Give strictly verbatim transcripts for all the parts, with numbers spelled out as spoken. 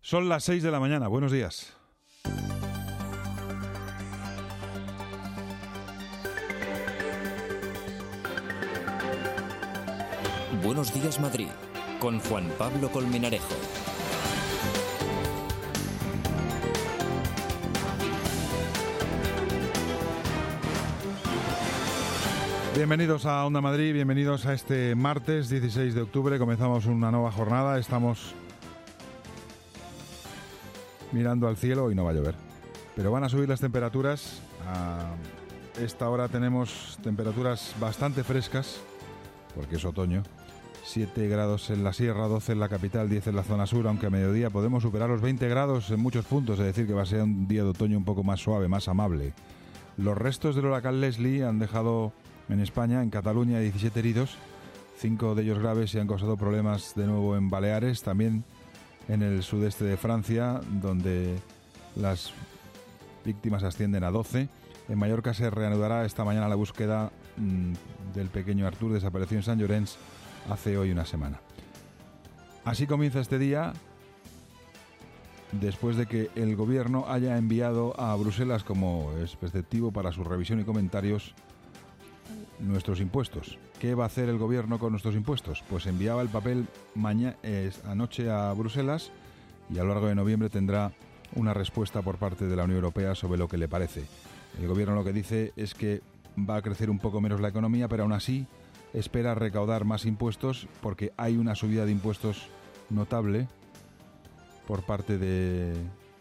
Son las seis de la mañana. Buenos días. Buenos días, Madrid, con Juan Pablo Colmenarejo. Bienvenidos a Onda Madrid, bienvenidos a este martes dieciséis de octubre. Comenzamos una nueva jornada. Estamos mirando al cielo y no va a llover, pero van a subir las temperaturas. A esta hora tenemos temperaturas bastante frescas porque es otoño. siete grados en la sierra, doce en la capital, diez en la zona sur, aunque a mediodía podemos superar los veinte grados en muchos puntos, es decir, que va a ser un día de otoño un poco más suave, más amable. Los restos del huracán Leslie han dejado en España, en Cataluña, diecisiete heridos, cinco de ellos graves, y han causado problemas de nuevo en Baleares, también en el sudeste de Francia, donde las víctimas ascienden a doce. En Mallorca se reanudará esta mañana la búsqueda mmm, del pequeño Artur, desaparecido en Sant Llorenç hace hoy una semana. Así comienza este día, después de que el gobierno haya enviado a Bruselas, como es preceptivo para su revisión y comentarios, nuestros impuestos. ¿Qué va a hacer el gobierno con nuestros impuestos? Pues enviaba el papel mañana, eh, anoche a Bruselas, y a lo largo de noviembre tendrá una respuesta por parte de la Unión Europea sobre lo que le parece. El gobierno lo que dice es que va a crecer un poco menos la economía, pero aún así espera recaudar más impuestos porque hay una subida de impuestos notable por parte de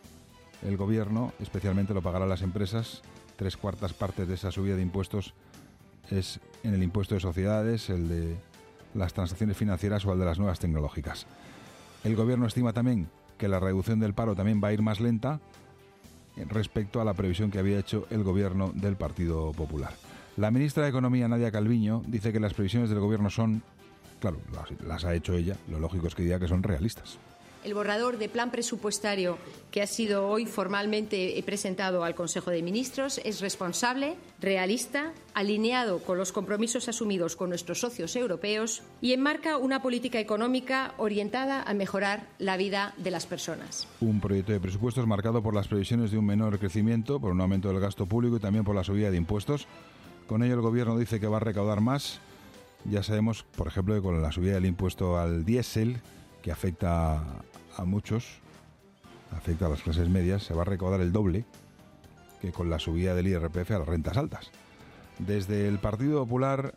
el gobierno, especialmente lo pagarán las empresas. Tres cuartas partes de esa subida de impuestos es en el impuesto de sociedades, el de las transacciones financieras o el de las nuevas tecnológicas. El gobierno estima también que la reducción del paro también va a ir más lenta respecto a la previsión que había hecho el gobierno del Partido Popular. La ministra de Economía, Nadia Calviño, dice que las previsiones del gobierno son, claro, las, las ha hecho ella, lo lógico es que diga que son realistas. El borrador de plan presupuestario que ha sido hoy formalmente presentado al Consejo de Ministros es responsable, realista, alineado con los compromisos asumidos con nuestros socios europeos y enmarca una política económica orientada a mejorar la vida de las personas. Un proyecto de presupuestos marcado por las previsiones de un menor crecimiento, por un aumento del gasto público y también por la subida de impuestos. Con ello el gobierno dice que va a recaudar más. Ya sabemos, por ejemplo, que con la subida del impuesto al diésel, que afecta a muchos, afecta a las clases medias, se va a recaudar el doble que con la subida del I R P F a las rentas altas. Desde el Partido Popular,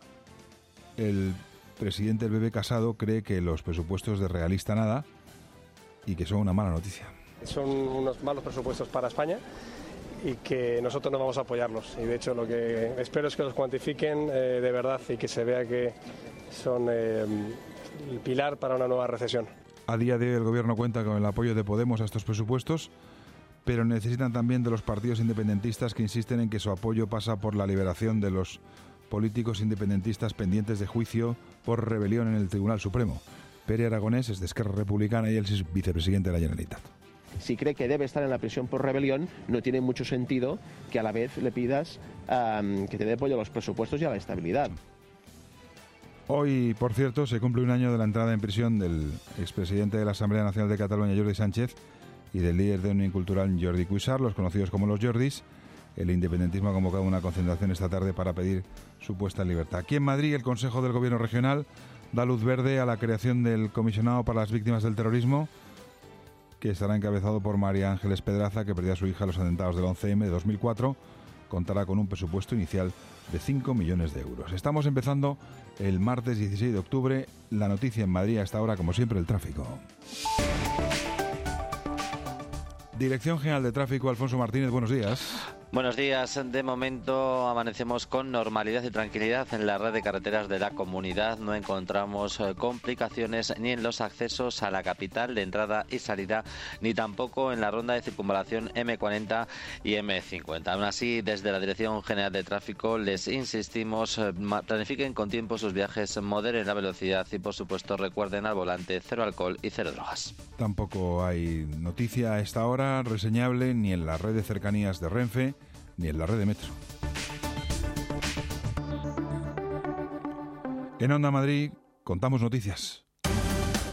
el presidente del B B Casado cree que los presupuestos de realista nada y que son una mala noticia. Son unos malos presupuestos para España y que nosotros no vamos a apoyarlos. Y de hecho lo que espero es que los cuantifiquen eh, de verdad y que se vea que son eh, el pilar para una nueva recesión. A día de hoy el gobierno cuenta con el apoyo de Podemos a estos presupuestos, pero necesitan también de los partidos independentistas, que insisten en que su apoyo pasa por la liberación de los políticos independentistas pendientes de juicio por rebelión en el Tribunal Supremo. Pere Aragonés es de Esquerra Republicana y él es vicepresidente de la Generalitat. Si cree que debe estar en la prisión por rebelión, no tiene mucho sentido que a la vez le pidas um, que te dé apoyo a los presupuestos y a la estabilidad. Hoy, por cierto, se cumple un año de la entrada en prisión del expresidente de la Asamblea Nacional de Cataluña, Jordi Sánchez, y del líder de Unión Cultural, Jordi Cuixart, los conocidos como los Jordis. El independentismo ha convocado una concentración esta tarde para pedir su puesta en libertad. Aquí en Madrid, el Consejo del Gobierno Regional da luz verde a la creación del Comisionado para las Víctimas del Terrorismo, que estará encabezado por María Ángeles Pedraza, que perdió a su hija en los atentados del once eme de dos mil cuatro. Contará con un presupuesto inicial de cinco millones de euros. Estamos empezando el martes dieciséis de octubre. La noticia en Madrid a esta hora, como siempre, el tráfico. Dirección General de Tráfico, Alfonso Martínez, buenos días. Buenos días. De momento amanecemos con normalidad y tranquilidad en la red de carreteras de la comunidad. No encontramos complicaciones ni en los accesos a la capital de entrada y salida, ni tampoco en la ronda de circunvalación eme cuarenta y eme cincuenta. Aún así, desde la Dirección General de Tráfico les insistimos, planifiquen con tiempo sus viajes, moderen la velocidad y, por supuesto, recuerden al volante cero alcohol y cero drogas. Tampoco hay noticia a esta hora reseñable ni en la red de cercanías de Renfe ni en la red de metro. En Onda Madrid contamos noticias.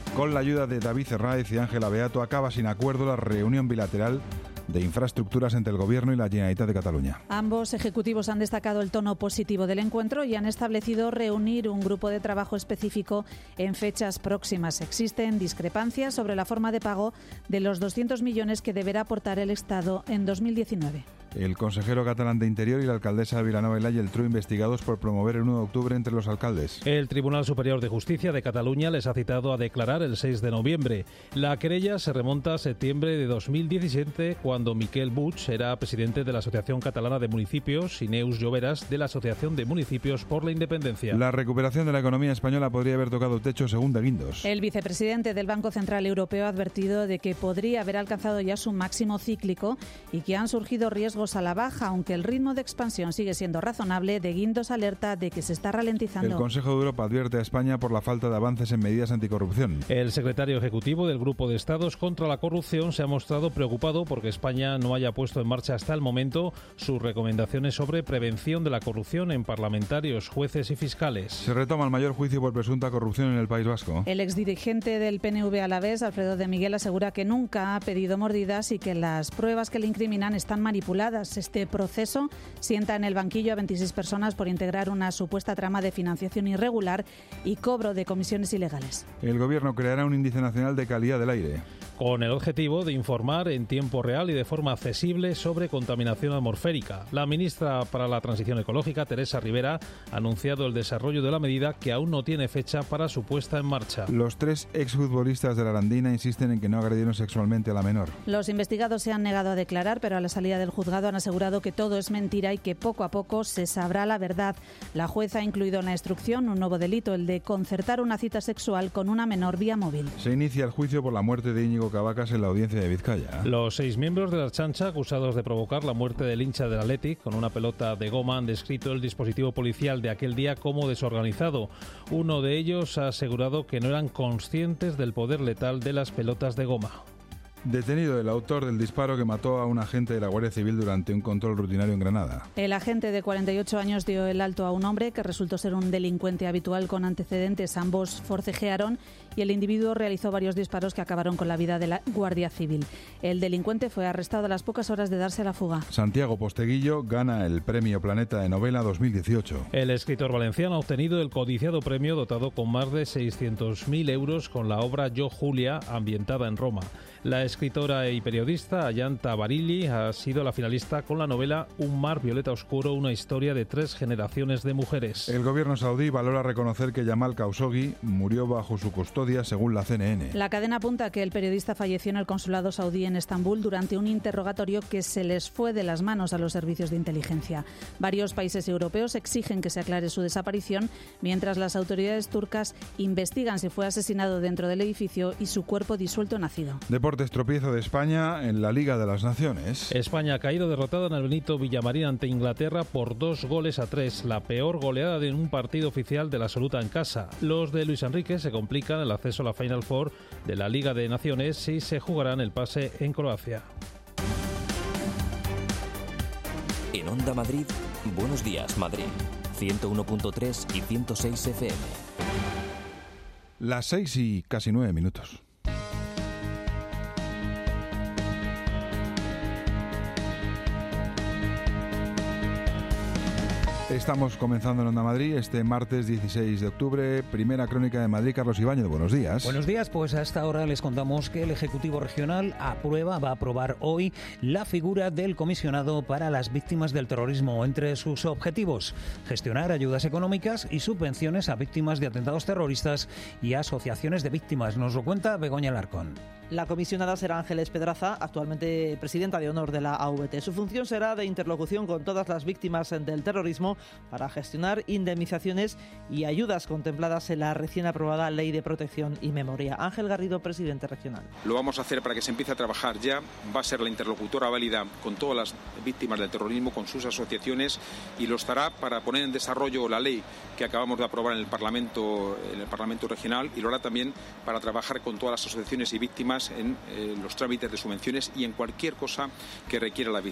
Con la ayuda de David Herráez y Ángela Beato acaba sin acuerdo la reunión bilateral de infraestructuras entre el Gobierno y la Generalitat de Cataluña. Ambos ejecutivos han destacado el tono positivo del encuentro y han establecido reunir un grupo de trabajo específico en fechas próximas. Existen discrepancias sobre la forma de pago de los doscientos millones que deberá aportar el Estado en dos mil diecinueve. El consejero catalán de Interior y la alcaldesa de Vilanova y la Geltrú investigados por promover el uno de octubre entre los alcaldes. El Tribunal Superior de Justicia de Cataluña les ha citado a declarar el seis de noviembre. La querella se remonta a septiembre de dos mil diecisiete, cuando Miquel Puig era presidente de la Asociación Catalana de Municipios y Neus Lloveras de la Asociación de Municipios por la Independencia. La recuperación de la economía española podría haber tocado techo según De Guindos. El vicepresidente del Banco Central Europeo ha advertido de que podría haber alcanzado ya su máximo cíclico y que han surgido riesgos a la baja, aunque el ritmo de expansión sigue siendo razonable. De Guindos alerta de que se está ralentizando. El Consejo de Europa advierte a España por la falta de avances en medidas anticorrupción. El secretario ejecutivo del Grupo de Estados contra la Corrupción se ha mostrado preocupado porque España no haya puesto en marcha hasta el momento sus recomendaciones sobre prevención de la corrupción en parlamentarios, jueces y fiscales. Se retoma el mayor juicio por presunta corrupción en el País Vasco. El exdirigente del P N V alavés, Alfredo de Miguel, asegura que nunca ha pedido mordidas y que las pruebas que le incriminan están manipuladas. Este proceso sienta en el banquillo a veintiséis personas por integrar una supuesta trama de financiación irregular y cobro de comisiones ilegales. El Gobierno creará un índice nacional de calidad del aire, con el objetivo de informar en tiempo real y de forma accesible sobre contaminación atmosférica. La ministra para la Transición Ecológica, Teresa Rivera, ha anunciado el desarrollo de la medida, que aún no tiene fecha para su puesta en marcha. Los tres exfutbolistas de la Arandina insisten en que no agredieron sexualmente a la menor. Los investigados se han negado a declarar, pero a la salida del juzgado han asegurado que todo es mentira y que poco a poco se sabrá la verdad. La jueza ha incluido en la instrucción un nuevo delito, el de concertar una cita sexual con una menor vía móvil. Se inicia el juicio por la muerte de Íñigo Cabacas en la audiencia de Vizcaya. Los seis miembros de la Ertzaintza acusados de provocar la muerte del hincha del Athletic con una pelota de goma han descrito el dispositivo policial de aquel día como desorganizado. Uno de ellos ha asegurado que no eran conscientes del poder letal de las pelotas de goma. Detenido el autor del disparo que mató a un agente de la Guardia Civil durante un control rutinario en Granada. El agente de cuarenta y ocho años dio el alto a un hombre que resultó ser un delincuente habitual con antecedentes. Ambos forcejearon y el individuo realizó varios disparos que acabaron con la vida de la Guardia Civil. El delincuente fue arrestado a las pocas horas de darse la fuga. Santiago Posteguillo gana el Premio Planeta de Novela dos mil dieciocho. El escritor valenciano ha obtenido el codiciado premio dotado con más de seiscientos mil euros con la obra Yo Julia, ambientada en Roma. La escritora y periodista Ayanta Barilli ha sido la finalista con la novela Un mar violeta oscuro, una historia de tres generaciones de mujeres. El gobierno saudí valora reconocer que Jamal Khashoggi murió bajo su custodia, según la C N N. La cadena apunta que el periodista falleció en el consulado saudí en Estambul durante un interrogatorio que se les fue de las manos a los servicios de inteligencia. Varios países europeos exigen que se aclare su desaparición, mientras las autoridades turcas investigan si fue asesinado dentro del edificio y su cuerpo disuelto nacido. Deportes, tropiezo de España en la Liga de las Naciones. España ha caído derrotada en el Benito Villamarín ante Inglaterra por dos goles a tres, la peor goleada de un partido oficial de la absoluta en casa. Los de Luis Enrique se complican el acceso a la Final Four de la Liga de Naciones y se jugarán el pase en Croacia. En Onda Madrid, Buenos Días Madrid, ciento uno punto tres y ciento seis F M. Las seis y casi nueve minutos. Estamos comenzando en Onda Madrid este martes dieciséis de octubre, primera crónica de Madrid. Carlos Ibáñez, buenos días. Buenos días, pues a esta hora les contamos que el Ejecutivo Regional aprueba, va a aprobar hoy la figura del comisionado para las víctimas del terrorismo. Entre sus objetivos, gestionar ayudas económicas y subvenciones a víctimas de atentados terroristas y asociaciones de víctimas. Nos lo cuenta Begoña Larcón. La comisionada será Ángeles Pedraza, actualmente presidenta de honor de la A V T. Su función será de interlocución con todas las víctimas del terrorismo para gestionar indemnizaciones y ayudas contempladas en la recién aprobada Ley de Protección y Memoria. Ángel Garrido, presidente regional. Lo vamos a hacer para que se empiece a trabajar ya. Va a ser la interlocutora válida con todas las víctimas del terrorismo, con sus asociaciones, y lo estará para poner en desarrollo la ley que acabamos de aprobar en el Parlamento, en el Parlamento regional, y lo hará también para trabajar con todas las asociaciones y víctimas en eh, los trámites de subvenciones y en cualquier cosa que requiera la víctima.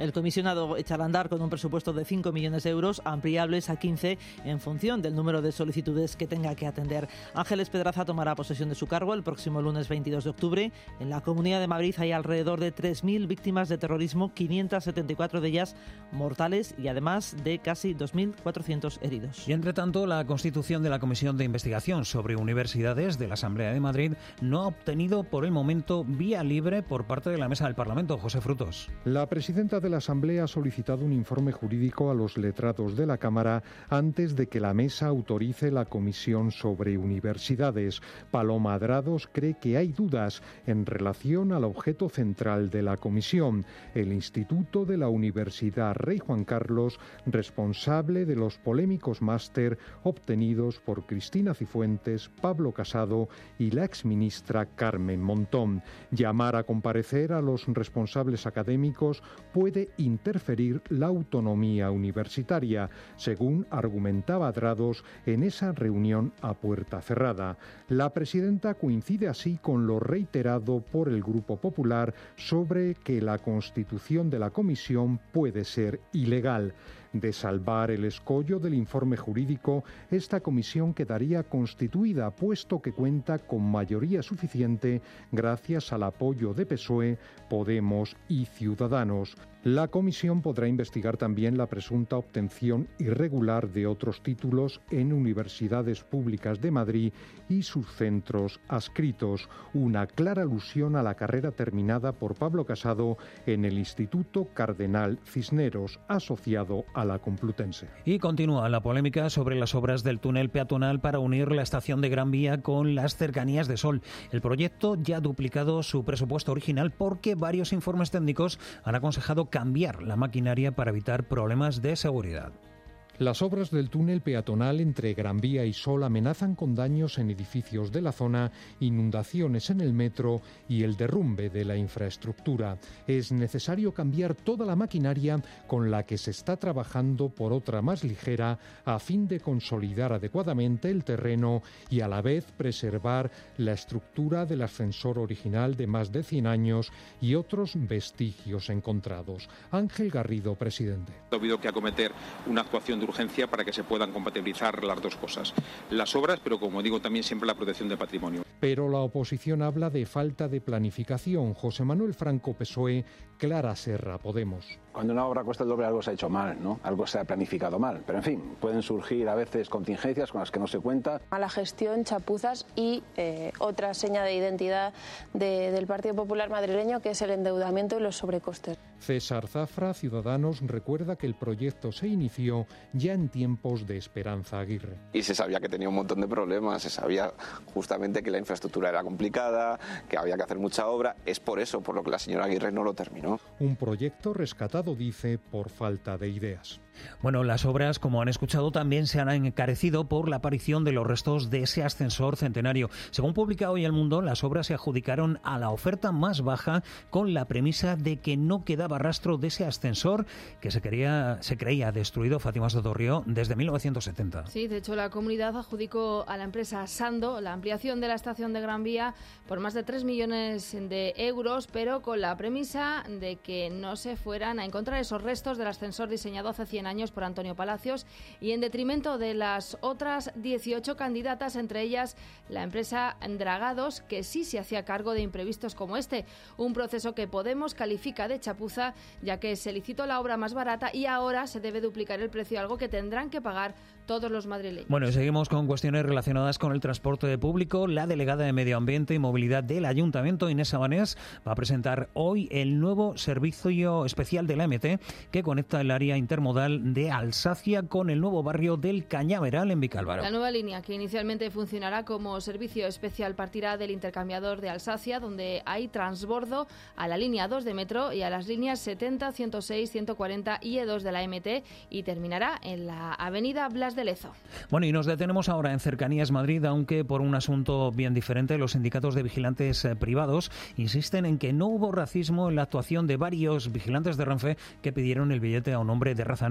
El comisionado echa al andar con un presupuesto de cinco millones de euros, ampliables a quince en función del número de solicitudes que tenga que atender. Ángeles Pedraza tomará posesión de su cargo el próximo lunes veintidós de octubre. En la Comunidad de Madrid hay alrededor de tres mil víctimas de terrorismo, quinientas setenta y cuatro de ellas mortales y además de casi dos mil cuatrocientos heridos. Y entre tanto, la constitución de la Comisión de Investigación sobre Universidades de la Asamblea de Madrid no ha obtenido por el momento vía libre por parte de la Mesa del Parlamento. José Frutos. La presidenta de la Asamblea ha solicitado un informe jurídico a los letrados de la Cámara antes de que la Mesa autorice la Comisión sobre Universidades. Paloma Adrados cree que hay dudas en relación al objeto central de la Comisión, el Instituto de la Universidad Rey Juan Carlos, responsable de los polémicos máster obtenidos por Cristina Cifuentes, Pablo Casado y la exministra Carmen Montón. Llamar a comparecer a los responsables académicos puede interferir la autonomía universitaria, según argumentaba Adrados en esa reunión a puerta cerrada. La presidenta coincide así con lo reiterado por el Grupo Popular sobre que la constitución de la comisión puede ser ilegal. De salvar el escollo del informe jurídico, esta comisión quedaría constituida, puesto que cuenta con mayoría suficiente gracias al apoyo de P S O E, Podemos y Ciudadanos. La comisión podrá investigar también la presunta obtención irregular de otros títulos en universidades públicas de Madrid y sus centros adscritos, una clara alusión a la carrera terminada por Pablo Casado en el Instituto Cardenal Cisneros, asociado a la Complutense. Y continúa la polémica sobre las obras del túnel peatonal para unir la estación de Gran Vía con las cercanías de Sol. El proyecto ya ha duplicado su presupuesto original porque varios informes técnicos han aconsejado cambiar la maquinaria para evitar problemas de seguridad. Las obras del túnel peatonal entre Gran Vía y Sol amenazan con daños en edificios de la zona, inundaciones en el metro y el derrumbe de la infraestructura. Es necesario cambiar toda la maquinaria con la que se está trabajando por otra más ligera a fin de consolidar adecuadamente el terreno y a la vez preservar la estructura del ascensor original de más de cien años y otros vestigios encontrados. Ángel Garrido, presidente. Ha habido que acometer una actuación de urgencia para que se puedan compatibilizar las dos cosas, las obras, pero como digo también siempre la protección del patrimonio. Pero la oposición habla de falta de planificación. José Manuel Franco, P S O E, Clara Serra, Podemos. Cuando una obra cuesta el doble, algo se ha hecho mal, ¿no? Algo se ha planificado mal. Pero en fin, pueden surgir a veces contingencias con las que no se cuenta. Mala gestión, chapuzas y eh, otra seña de identidad de, del Partido Popular madrileño, que es el endeudamiento y los sobrecostes. César Zafra, Ciudadanos, recuerda que el proyecto se inició ya en tiempos de Esperanza Aguirre. Y se sabía que tenía un montón de problemas, se sabía justamente que la infraestructura era complicada, que había que hacer mucha obra. Es por eso, por lo que la señora Aguirre no lo terminó. Un proyecto rescatado, dice, por falta de ideas. Bueno, las obras, como han escuchado, también se han encarecido por la aparición de los restos de ese ascensor centenario. Según publica hoy El Mundo, las obras se adjudicaron a la oferta más baja con la premisa de que no quedaba rastro de ese ascensor que se, quería, se creía destruido, Fátima Sotorrió, desde mil novecientos setenta. Sí, de hecho la comunidad adjudicó a la empresa Sando la ampliación de la estación de Gran Vía por más de tres millones de euros, pero con la premisa de que no se fueran a encontrar esos restos del ascensor diseñado hace cien años por Antonio Palacios y en detrimento de las otras dieciocho candidatas, entre ellas la empresa Dragados, que sí se hacía cargo de imprevistos como este, un proceso que Podemos califica de chapuza, ya que se licitó la obra más barata y ahora se debe duplicar el precio, algo que tendrán que pagar todos los madrileños. Bueno, y seguimos con cuestiones relacionadas con el transporte público. La delegada de Medio Ambiente y Movilidad del Ayuntamiento, Inés Sabanés, va a presentar hoy el nuevo servicio especial de la M T que conecta el área intermodal de Alsacia con el nuevo barrio del Cañaveral en Vicálvaro. La nueva línea, que inicialmente funcionará como servicio especial, partirá del intercambiador de Alsacia, donde hay transbordo a la línea dos de metro y a las líneas setenta, ciento seis, ciento cuarenta y E dos de la M T y terminará en la avenida Blas de Lezo. Bueno, y nos detenemos ahora en Cercanías Madrid, aunque por un asunto bien diferente. Los sindicatos de vigilantes eh, privados insisten en que no hubo racismo en la actuación de varios vigilantes de Renfe que pidieron el billete a un hombre de raza negra.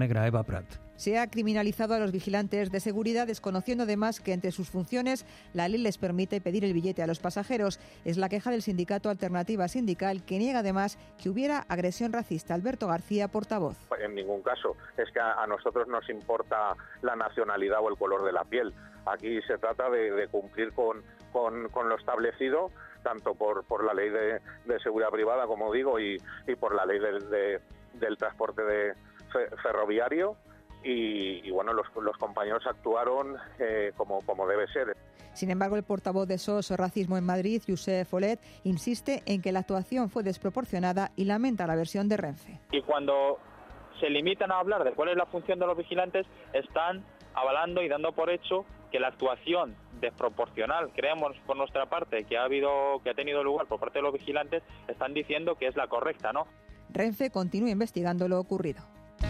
Negra, Eva Prat. Se ha criminalizado a los vigilantes de seguridad, desconociendo además que entre sus funciones la ley les permite pedir el billete a los pasajeros. Es la queja del sindicato Alternativa Sindical, que niega además que hubiera agresión racista. Alberto García, portavoz. En ningún caso. Es que a nosotros nos importa la nacionalidad o el color de la piel. Aquí se trata de, de cumplir con, con, con lo establecido, tanto por, por la ley de, de seguridad privada, como digo, y, y por la ley de, de, del transporte de ferroviario. Y, y bueno, los, los compañeros actuaron eh, como, como debe ser. Sin embargo, el portavoz de S O S Racismo en Madrid, Josep Folet, insiste en que la actuación fue desproporcionada y lamenta la versión de Renfe. Y cuando se limitan a hablar de cuál es la función de los vigilantes, están avalando y dando por hecho que la actuación desproporcional, creemos por nuestra parte, que ha habido, que ha tenido lugar por parte de los vigilantes, están diciendo que es la correcta, ¿no? Renfe continúa investigando lo ocurrido.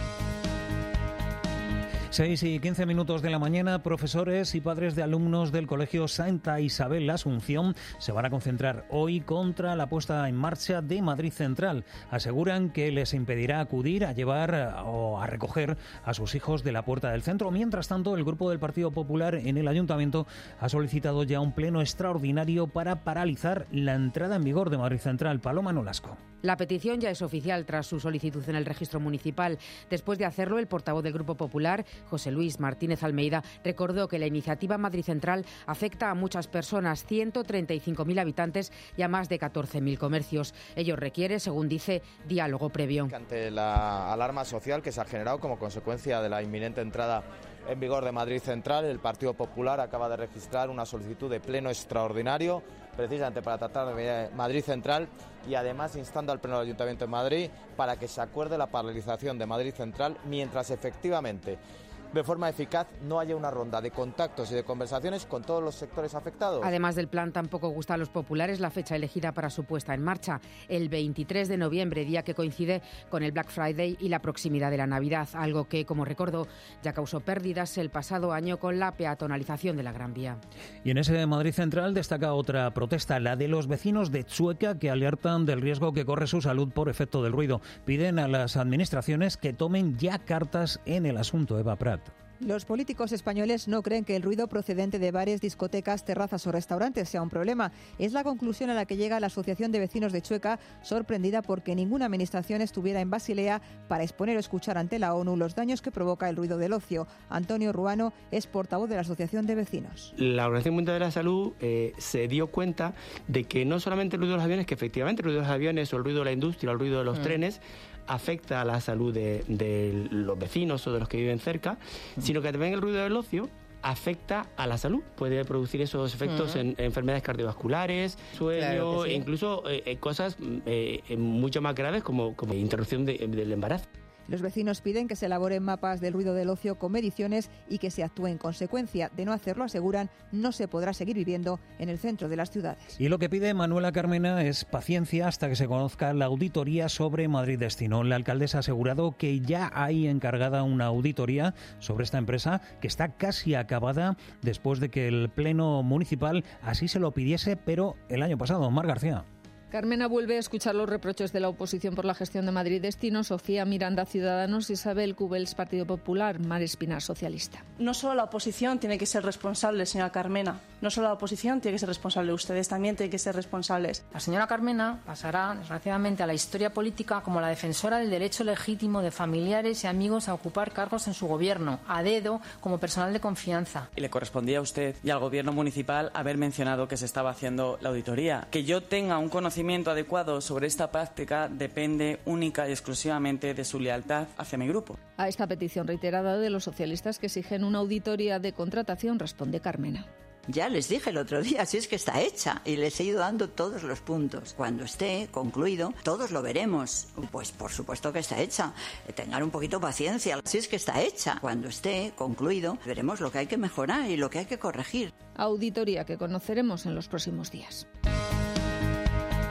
seis y quince minutos de la mañana, profesores y padres de alumnos del Colegio Santa Isabel La Asunción se van a concentrar hoy contra la puesta en marcha de Madrid Central. Aseguran que les impedirá acudir a llevar o a recoger a sus hijos de la puerta del centro. Mientras tanto, el Grupo del Partido Popular en el Ayuntamiento ha solicitado ya un pleno extraordinario para paralizar la entrada en vigor de Madrid Central. Paloma Nolasco. La petición ya es oficial tras su solicitud en el registro municipal. Después de hacerlo, el portavoz del Grupo Popular, José Luis Martínez Almeida, recordó que la iniciativa Madrid Central afecta a muchas personas, ciento treinta y cinco mil habitantes y a más de catorce mil comercios. Ello requiere, según dice, diálogo previo. Ante la alarma social que se ha generado como consecuencia de la inminente entrada en vigor de Madrid Central, el Partido Popular acaba de registrar una solicitud de pleno extraordinario precisamente para tratar de Madrid Central y además instando al Pleno del Ayuntamiento de Madrid para que se acuerde la paralización de Madrid Central mientras efectivamente, de forma eficaz, no haya una ronda de contactos y de conversaciones con todos los sectores afectados. Además del plan, tampoco gusta a los populares la fecha elegida para su puesta en marcha, el veintitrés de noviembre, día que coincide con el Black Friday y la proximidad de la Navidad, algo que, como recordó, ya causó pérdidas el pasado año con la peatonalización de la Gran Vía. Y en ese Madrid Central destaca otra protesta, la de los vecinos de Chueca, que alertan del riesgo que corre su salud por efecto del ruido. Piden a las administraciones que tomen ya cartas en el asunto. Eva Prat. Los políticos españoles no creen que el ruido procedente de bares, discotecas, terrazas o restaurantes sea un problema. Es la conclusión a la que llega la Asociación de Vecinos de Chueca, sorprendida porque ninguna administración estuviera en Basilea para exponer o escuchar ante la ONU los daños que provoca el ruido del ocio. Antonio Ruano es portavoz de la Asociación de Vecinos. La Organización Mundial de la Salud eh, se dio cuenta de que no solamente el ruido de los aviones, que efectivamente el ruido de los aviones o el ruido de la industria o el ruido de los mm. trenes afecta a la salud de, de los vecinos o de los que viven cerca, mm. sino que también el ruido del ocio afecta a la salud, puede producir esos efectos mm. en, en enfermedades cardiovasculares, sueño, claro sí. e incluso eh, cosas eh, mucho más graves como, como interrupción de, del embarazo. Los vecinos piden que se elaboren mapas del ruido del ocio con mediciones y que se actúe en consecuencia. De no hacerlo, aseguran, no se podrá seguir viviendo en el centro de las ciudades. Y lo que pide Manuela Carmena es paciencia hasta que se conozca la auditoría sobre Madrid Destino. La alcaldesa ha asegurado que ya hay encargada una auditoría sobre esta empresa que está casi acabada después de que el Pleno Municipal así se lo pidiese, pero el año pasado. Mar García. Carmena vuelve a escuchar los reproches de la oposición por la gestión de Madrid Destino, Sofía Miranda, Ciudadanos, Isabel Cubels, Partido Popular, Mar Espinar, Socialista. No solo la oposición tiene que ser responsable, señora Carmena. No solo la oposición tiene que ser responsable, ustedes también tienen que ser responsables. La señora Carmena pasará, desgraciadamente, a la historia política como la defensora del derecho legítimo de familiares y amigos a ocupar cargos en su gobierno, a dedo, como personal de confianza. Y le correspondía a usted y al gobierno municipal haber mencionado que se estaba haciendo la auditoría. Que yo tenga un conocimiento adecuado sobre esta práctica depende única y exclusivamente de su lealtad hacia mi grupo. A esta petición reiterada de los socialistas que exigen una auditoría de contratación responde Carmena. Ya les dije el otro día, si es que está hecha, y les he ido dando todos los puntos. Cuando esté concluido, todos lo veremos. Pues por supuesto que está hecha. Tengan un poquito de paciencia, si es que está hecha. Cuando esté concluido, veremos lo que hay que mejorar y lo que hay que corregir. Auditoría que conoceremos en los próximos días.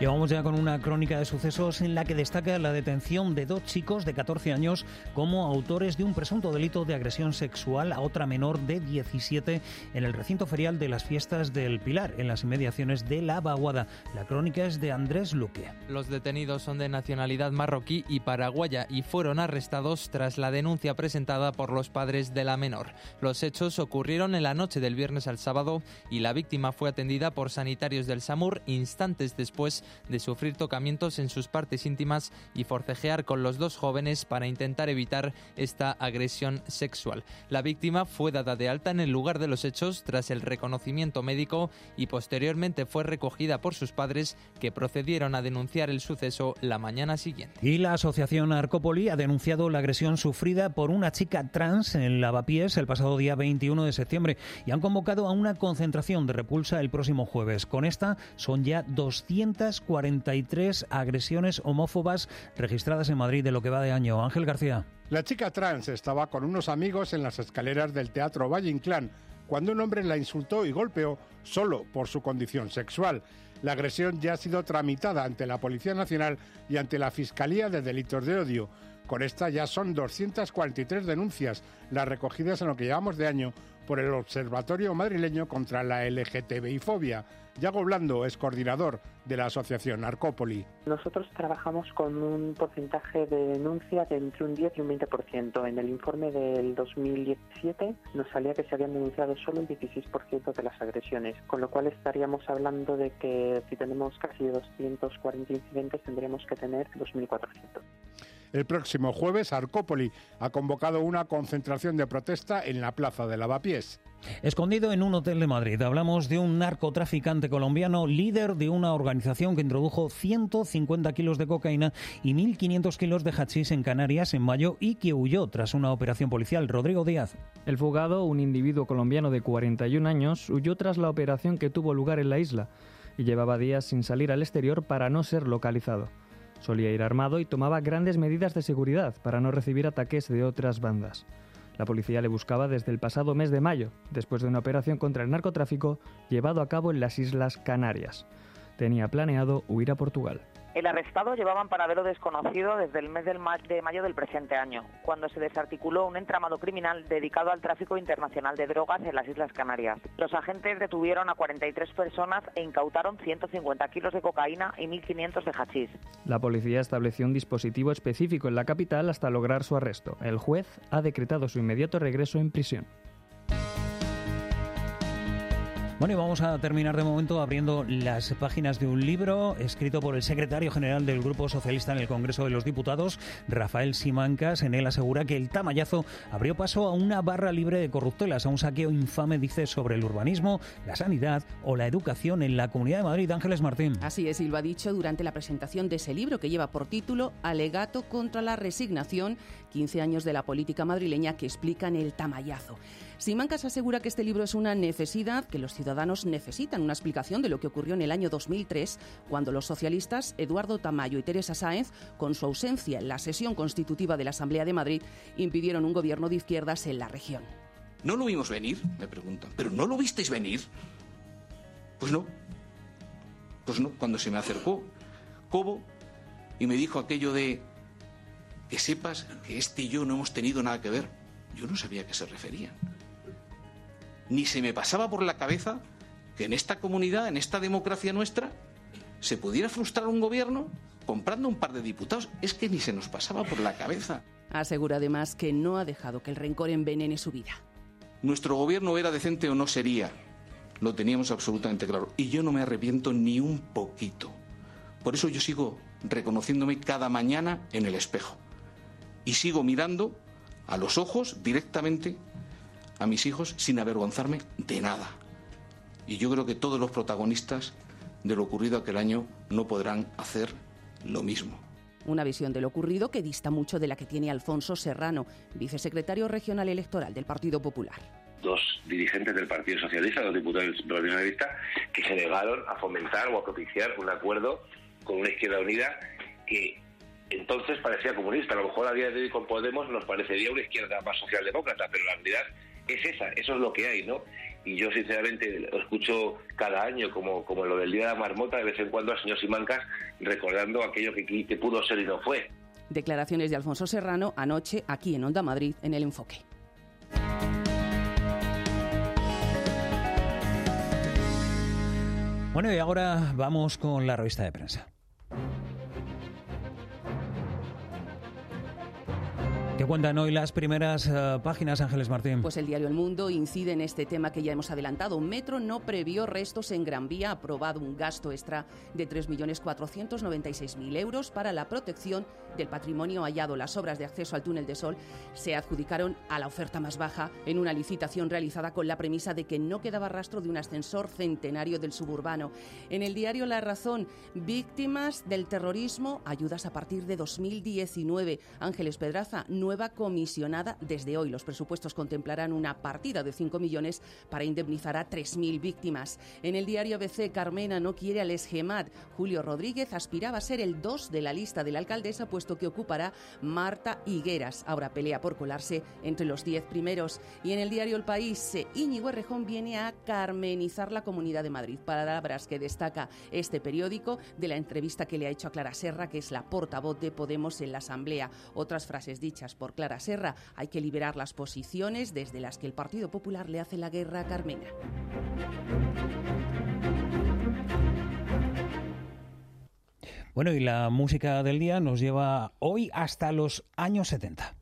Y vamos ya con una crónica de sucesos en la que destaca la detención de dos chicos de catorce años como autores de un presunto delito de agresión sexual a otra menor de diecisiete en el recinto ferial de las Fiestas del Pilar, en las inmediaciones de La Vaguada. La crónica es de Andrés Luque. Los detenidos son de nacionalidad marroquí y paraguaya y fueron arrestados tras la denuncia presentada por los padres de la menor. Los hechos ocurrieron en la noche del viernes al sábado y la víctima fue atendida por sanitarios del SAMUR instantes después de sufrir tocamientos en sus partes íntimas y forcejear con los dos jóvenes para intentar evitar esta agresión sexual. La víctima fue dada de alta en el lugar de los hechos tras el reconocimiento médico y posteriormente fue recogida por sus padres, que procedieron a denunciar el suceso la mañana siguiente. Y la asociación Arcópoli ha denunciado la agresión sufrida por una chica trans en Lavapiés el pasado día veintiuno de septiembre y han convocado a una concentración de repulsa el próximo jueves. Con esta son ya doscientas cuarenta y tres agresiones homófobas registradas en Madrid de lo que va de año. Ángel García. La chica trans estaba con unos amigos en las escaleras del Teatro Valle Inclán cuando un hombre la insultó y golpeó solo por su condición sexual. La agresión ya ha sido tramitada ante la Policía Nacional y ante la Fiscalía de Delitos de Odio. Con esta ya son doscientas cuarenta y tres denuncias, las recogidas en lo que llevamos de año por el Observatorio Madrileño contra la L G T B I fobia. Yago Blando es coordinador de la asociación Arcópoli. Nosotros trabajamos con un porcentaje de denuncia de entre un diez y un veinte por ciento. En el informe del dos mil diecisiete nos salía que se habían denunciado solo el dieciséis por ciento de las agresiones, con lo cual estaríamos hablando de que si tenemos casi doscientos cuarenta incidentes tendríamos que tener dos mil cuatrocientos. El próximo jueves, Arcópoli ha convocado una concentración de protesta en la plaza de Lavapiés. Escondido en un hotel de Madrid, hablamos de un narcotraficante colombiano, líder de una organización que introdujo ciento cincuenta kilos de cocaína y mil quinientos kilos de hachís en Canarias en mayo y que huyó tras una operación policial. Rodrigo Díaz. El fugado, un individuo colombiano de cuarenta y un años, huyó tras la operación que tuvo lugar en la isla y llevaba días sin salir al exterior para no ser localizado. Solía ir armado y tomaba grandes medidas de seguridad para no recibir ataques de otras bandas. La policía le buscaba desde el pasado mes de mayo, después de una operación contra el narcotráfico llevado a cabo en las Islas Canarias. Tenía planeado huir a Portugal. El arrestado llevaba en paradero desconocido desde el mes del ma- de mayo del presente año, cuando se desarticuló un entramado criminal dedicado al tráfico internacional de drogas en las Islas Canarias. Los agentes detuvieron a cuarenta y tres personas e incautaron ciento cincuenta kilos de cocaína y mil quinientos de hachís. La policía estableció un dispositivo específico en la capital hasta lograr su arresto. El juez ha decretado su inmediato regreso en prisión. Bueno, y vamos a terminar de momento abriendo las páginas de un libro escrito por el secretario general del Grupo Socialista en el Congreso de los Diputados, Rafael Simancas. En él asegura que el tamallazo abrió paso a una barra libre de corruptelas, a un saqueo infame, dice, sobre el urbanismo, la sanidad o la educación en la Comunidad de Madrid. Ángeles Martín. Así es, y lo ha dicho durante la presentación de ese libro que lleva por título Alegato contra la resignación, quince años de la política madrileña que explican el tamallazo. Simancas asegura que este libro es una necesidad, que los ciudadanos necesitan una explicación de lo que ocurrió en el año dos mil tres, cuando los socialistas Eduardo Tamayo y Teresa Sáenz, con su ausencia en la sesión constitutiva de la Asamblea de Madrid, impidieron un gobierno de izquierdas en la región. ¿No lo vimos venir?, me preguntan. ¿Pero no lo visteis venir? Pues no. Pues no. Cuando se me acercó Cobo y me dijo aquello de que sepas que este y yo no hemos tenido nada que ver, yo no sabía a qué se referían. Ni se me pasaba por la cabeza que en esta comunidad, en esta democracia nuestra, se pudiera frustrar un gobierno comprando un par de diputados. Es que ni se nos pasaba por la cabeza. Asegura además que no ha dejado que el rencor envenene su vida. Nuestro gobierno era decente o no sería. Lo teníamos absolutamente claro. Y yo no me arrepiento ni un poquito. Por eso yo sigo reconociéndome cada mañana en el espejo. Y sigo mirando a los ojos directamente a mis hijos sin avergonzarme de nada. Y yo creo que todos los protagonistas de lo ocurrido aquel año no podrán hacer lo mismo. Una visión de lo ocurrido que dista mucho de la que tiene Alfonso Serrano, vicesecretario regional electoral del Partido Popular. Dos dirigentes del Partido Socialista, dos diputados del Partido Socialista, que se negaron a fomentar o a propiciar un acuerdo con una Izquierda Unida que entonces parecía comunista. A lo mejor a día de hoy con Podemos nos parecería una izquierda más socialdemócrata, pero la realidad es esa, eso es lo que hay, ¿no? y yo sinceramente lo escucho cada año como, como lo del Día de la Marmota, de vez en cuando al señor Simancas recordando aquello que, que pudo ser y no fue. Declaraciones de Alfonso Serrano anoche aquí en Onda Madrid en El Enfoque. Bueno, y ahora vamos con la revista de prensa. ¿Qué cuentan hoy las primeras uh, páginas, Ángeles Martín? Pues el diario El Mundo incide en este tema que ya hemos adelantado. Metro no previó restos en Gran Vía, ha aprobado un gasto extra de tres millones cuatrocientos noventa y seis mil euros para la protección del patrimonio hallado. Las obras de acceso al túnel de Sol se adjudicaron a la oferta más baja en una licitación realizada con la premisa de que no quedaba rastro de un ascensor centenario del suburbano. En el diario La Razón, víctimas del terrorismo, ayudas a partir de dos mil diecinueve. Ángeles Pedraza, nueva comisionada desde hoy. Los presupuestos contemplarán una partida de cinco millones para indemnizar a tres mil víctimas. En el diario A B C, Carmena no quiere al Esgemat. Julio Rodríguez aspiraba a ser el dos de la lista de la alcaldesa, puesto que ocupará Marta Higueras. Ahora pelea por colarse entre los diez primeros. Y en el diario El País, Íñigo Errejón viene a carmenizar la Comunidad de Madrid. Palabras que destaca este periódico de la entrevista que le ha hecho a Clara Serra, que es la portavoz de Podemos en la Asamblea. Otras frases dichas por Clara Serra: hay que liberar las posiciones desde las que el Partido Popular le hace la guerra a Carmena. Bueno, y la música del día nos lleva hoy hasta los años setenta.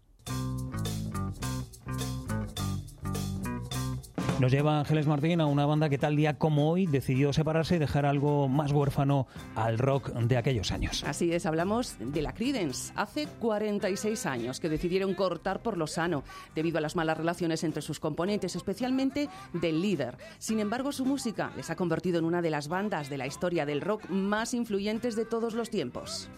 Nos lleva Ángeles Martín a una banda que tal día como hoy decidió separarse y dejar algo más huérfano al rock de aquellos años. Así es, hablamos de la Creedence. Hace cuarenta y seis años que decidieron cortar por lo sano debido a las malas relaciones entre sus componentes, especialmente del líder. Sin embargo, su música les ha convertido en una de las bandas de la historia del rock más influyentes de todos los tiempos.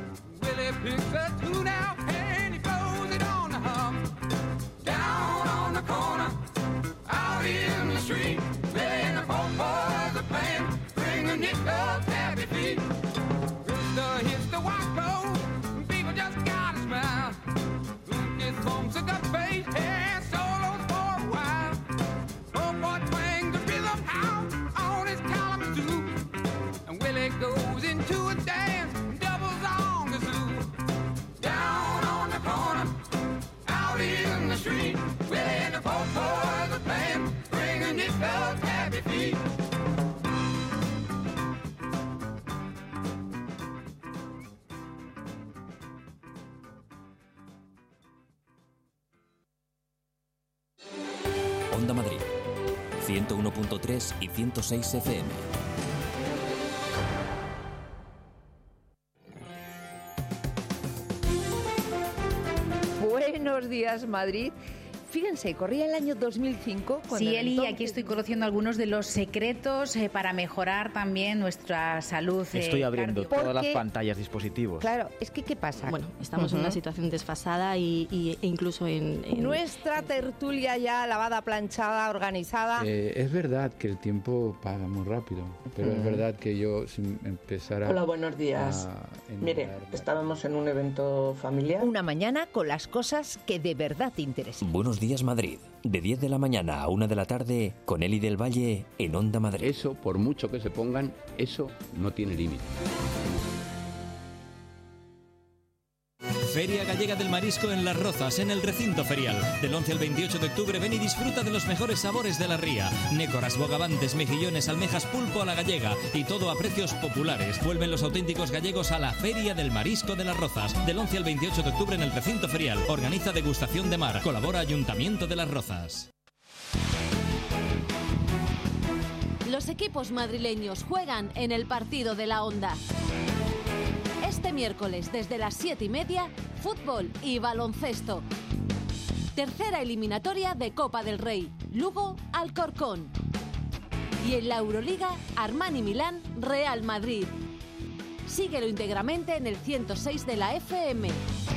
In the street, playing the four boys are playing, bringing it up happy feet. Rooster hits the white road, people just gotta smile. Lucas bumps a good bass, yeah, solos for a while. Four boy twang the rhythm out on his Kalamazoo, and Willie goes into a dance, doubles on the zoo. Down on the corner, out in the street, Willie and the four boys are playing. Onda Madrid, ciento uno punto tres y ciento seis F M. Buenos días, Madrid. Fíjense, corría el año dos mil cinco. Cuando sí, Eli, entonces... aquí estoy conociendo algunos de los secretos eh, para mejorar también nuestra salud. Eh, estoy abriendo cardio... todas las pantallas, dispositivos. Claro, es que ¿qué pasa? Bueno, estamos uh-huh. en una situación desfasada y, y, e incluso en, en... Nuestra tertulia ya lavada, planchada, organizada. Eh, es verdad que el tiempo pasa muy rápido, pero uh-huh. es verdad que yo sin empezar a... Hola, buenos días. Mire, estábamos en un evento familiar. Una mañana con las cosas que de verdad te interesan. Buenos días, Madrid. De diez de la mañana a una de la tarde, con Eli del Valle en Onda Madrid. Eso, por mucho que se pongan, eso no tiene límite. Feria Gallega del Marisco en Las Rozas, en el recinto ferial. Del once al veintiocho de octubre ven y disfruta de los mejores sabores de la ría. Nécoras, bogavantes, mejillones, almejas, pulpo a la gallega y todo a precios populares. Vuelven los auténticos gallegos a la Feria del Marisco de Las Rozas. Del once al veintiocho de octubre en el recinto ferial. Organiza Degustación de Mar. Colabora Ayuntamiento de Las Rozas. Los equipos madrileños juegan en el partido de la Onda. Este miércoles, desde las siete y media, fútbol y baloncesto. Tercera eliminatoria de Copa del Rey, Lugo Alcorcón. Y en la Euroliga, Armani Milán, Real Madrid. Síguelo íntegramente en el ciento seis de la F M.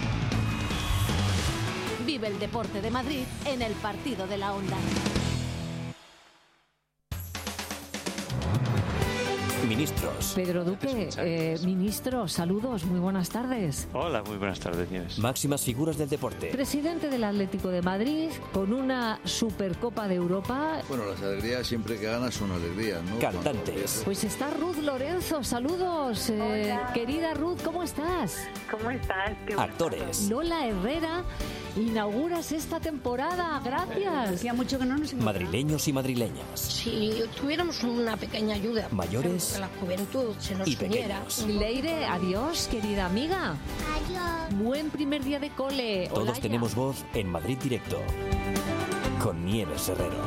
Vive el deporte de Madrid en el partido de la Onda. Ministros. Pedro Duque, eh, ministro, saludos, muy buenas tardes. Hola, muy buenas tardes, Nieves. Máximas figuras del deporte. Presidente del Atlético de Madrid, con una Supercopa de Europa. Bueno, las alegrías siempre que ganas son alegrías, ¿no? Cantantes. Pues está Ruth Lorenzo, saludos. Eh, querida Ruth, ¿cómo estás? ¿Cómo estás? Actores. Lola Herrera, inauguras esta temporada, gracias. Hacía mucho que no nos Madrileños y madrileñas. Si tuviéramos una pequeña ayuda. Mayores que la juventud se nos y uniera. pequeños. Leire, adiós, querida amiga. Adiós. Buen primer día de cole. Todos Olaya. tenemos voz en Madrid Directo. Con Nieves Herrero.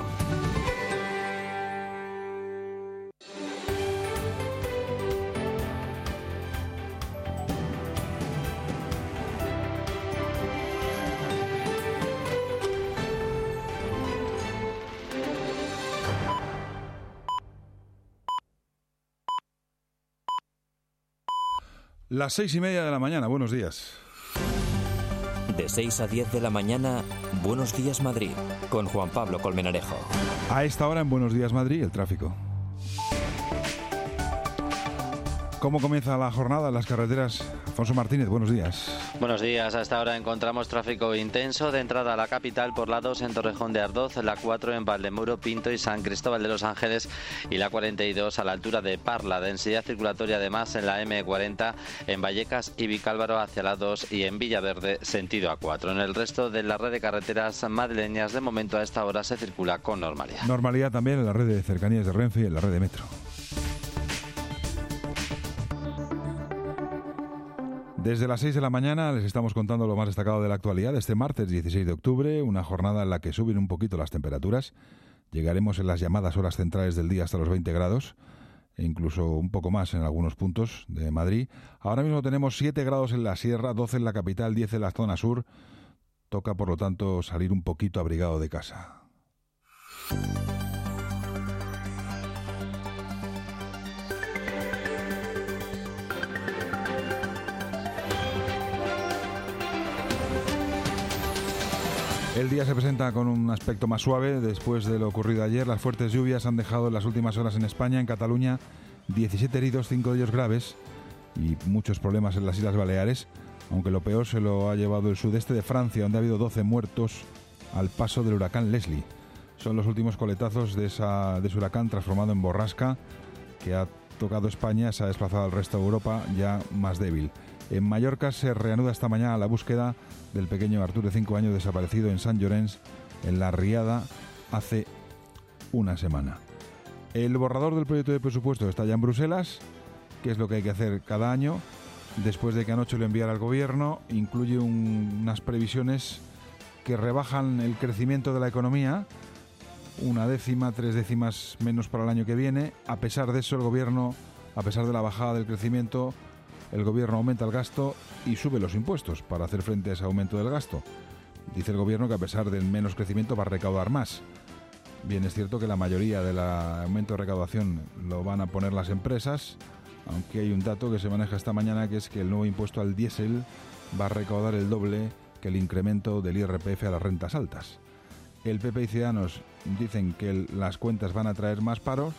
Las seis y media de la mañana, buenos días. De seis a diez de la mañana, Buenos Días Madrid, con Juan Pablo Colmenarejo. A esta hora en Buenos Días Madrid, el tráfico. ¿Cómo comienza la jornada en las carreteras? Alfonso Martínez, buenos días. Buenos días. Hasta ahora encontramos tráfico intenso de entrada a la capital por la dos en Torrejón de Ardoz, la cuatro en Valdemoro, Pinto y San Cristóbal de los Ángeles y la cuarenta y dos a la altura de Parla. Densidad circulatoria además en la eme cuarenta en Vallecas y Vicálvaro hacia la dos y en Villaverde sentido a cuatro. En el resto de la red de carreteras madrileñas de momento a esta hora se circula con normalidad. Normalidad también en la red de cercanías de Renfe y en la red de Metro. Desde las seis de la mañana les estamos contando lo más destacado de la actualidad. Este martes dieciséis de octubre, una jornada en la que suben un poquito las temperaturas. Llegaremos en las llamadas horas centrales del día hasta los veinte grados, e incluso un poco más en algunos puntos de Madrid. Ahora mismo tenemos siete grados en la sierra, doce en la capital, diez en la zona sur. Toca, por lo tanto, salir un poquito abrigado de casa. El día se presenta con un aspecto más suave después de lo ocurrido ayer. Las fuertes lluvias han dejado en las últimas horas en España, en Cataluña, diecisiete heridos, cinco de ellos graves, y muchos problemas en las Islas Baleares, aunque lo peor se lo ha llevado el sudeste de Francia, donde ha habido doce muertos al paso del huracán Leslie. Son los últimos coletazos de, esa, de ese huracán transformado en borrasca que ha tocado España, se ha desplazado al resto de Europa ya más débil. En Mallorca se reanuda esta mañana la búsqueda del pequeño Artur de cinco años desaparecido en Sant Llorenç, en La Riada, hace una semana. El borrador del proyecto de presupuesto está ya en Bruselas, que es lo que hay que hacer cada año. Después de que anoche lo enviara al gobierno, incluye un, unas previsiones que rebajan el crecimiento de la economía, una décima, tres décimas menos para el año que viene. A pesar de eso, el gobierno, a pesar de la bajada del crecimiento, el gobierno aumenta el gasto y sube los impuestos para hacer frente a ese aumento del gasto. Dice el gobierno que a pesar del menos crecimiento va a recaudar más. Bien, es cierto que la mayoría del aumento de recaudación lo van a poner las empresas, aunque hay un dato que se maneja esta mañana, que es que el nuevo impuesto al diésel va a recaudar el doble que el incremento del I R P F a las rentas altas. El P P y Ciudadanos dicen que el, las cuentas van a traer más paro,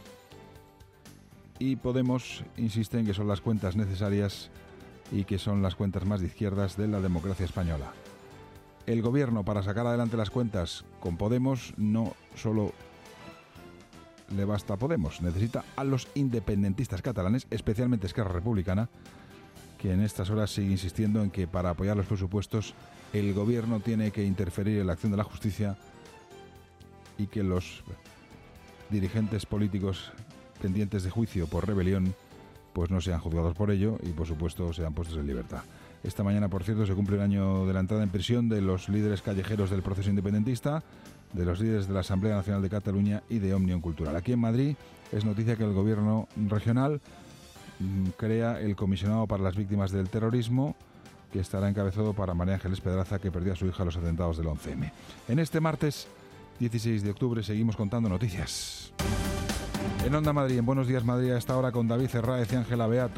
y Podemos insiste en que son las cuentas necesarias y que son las cuentas más de izquierdas de la democracia española. El gobierno, para sacar adelante las cuentas con Podemos, no solo le basta a Podemos, necesita a los independentistas catalanes, especialmente Esquerra Republicana, que en estas horas sigue insistiendo en que para apoyar los presupuestos el gobierno tiene que interferir en la acción de la justicia y que los dirigentes políticos pendientes de juicio por rebelión pues no sean juzgados por ello y por supuesto sean puestos en libertad. Esta mañana, por cierto, se cumple el año de la entrada en prisión de los líderes callejeros del proceso independentista, de los líderes de la Asamblea Nacional de Cataluña y de Òmnium Cultural. Aquí en Madrid es noticia que el gobierno regional mmm, crea el comisionado para las víctimas del terrorismo, que estará encabezado por María Ángeles Pedraza, que perdió a su hija en los atentados del once eme. En este martes dieciséis de octubre seguimos contando noticias. En Onda Madrid, en Buenos Días Madrid, a esta hora con David Herráez y Ángela Beato.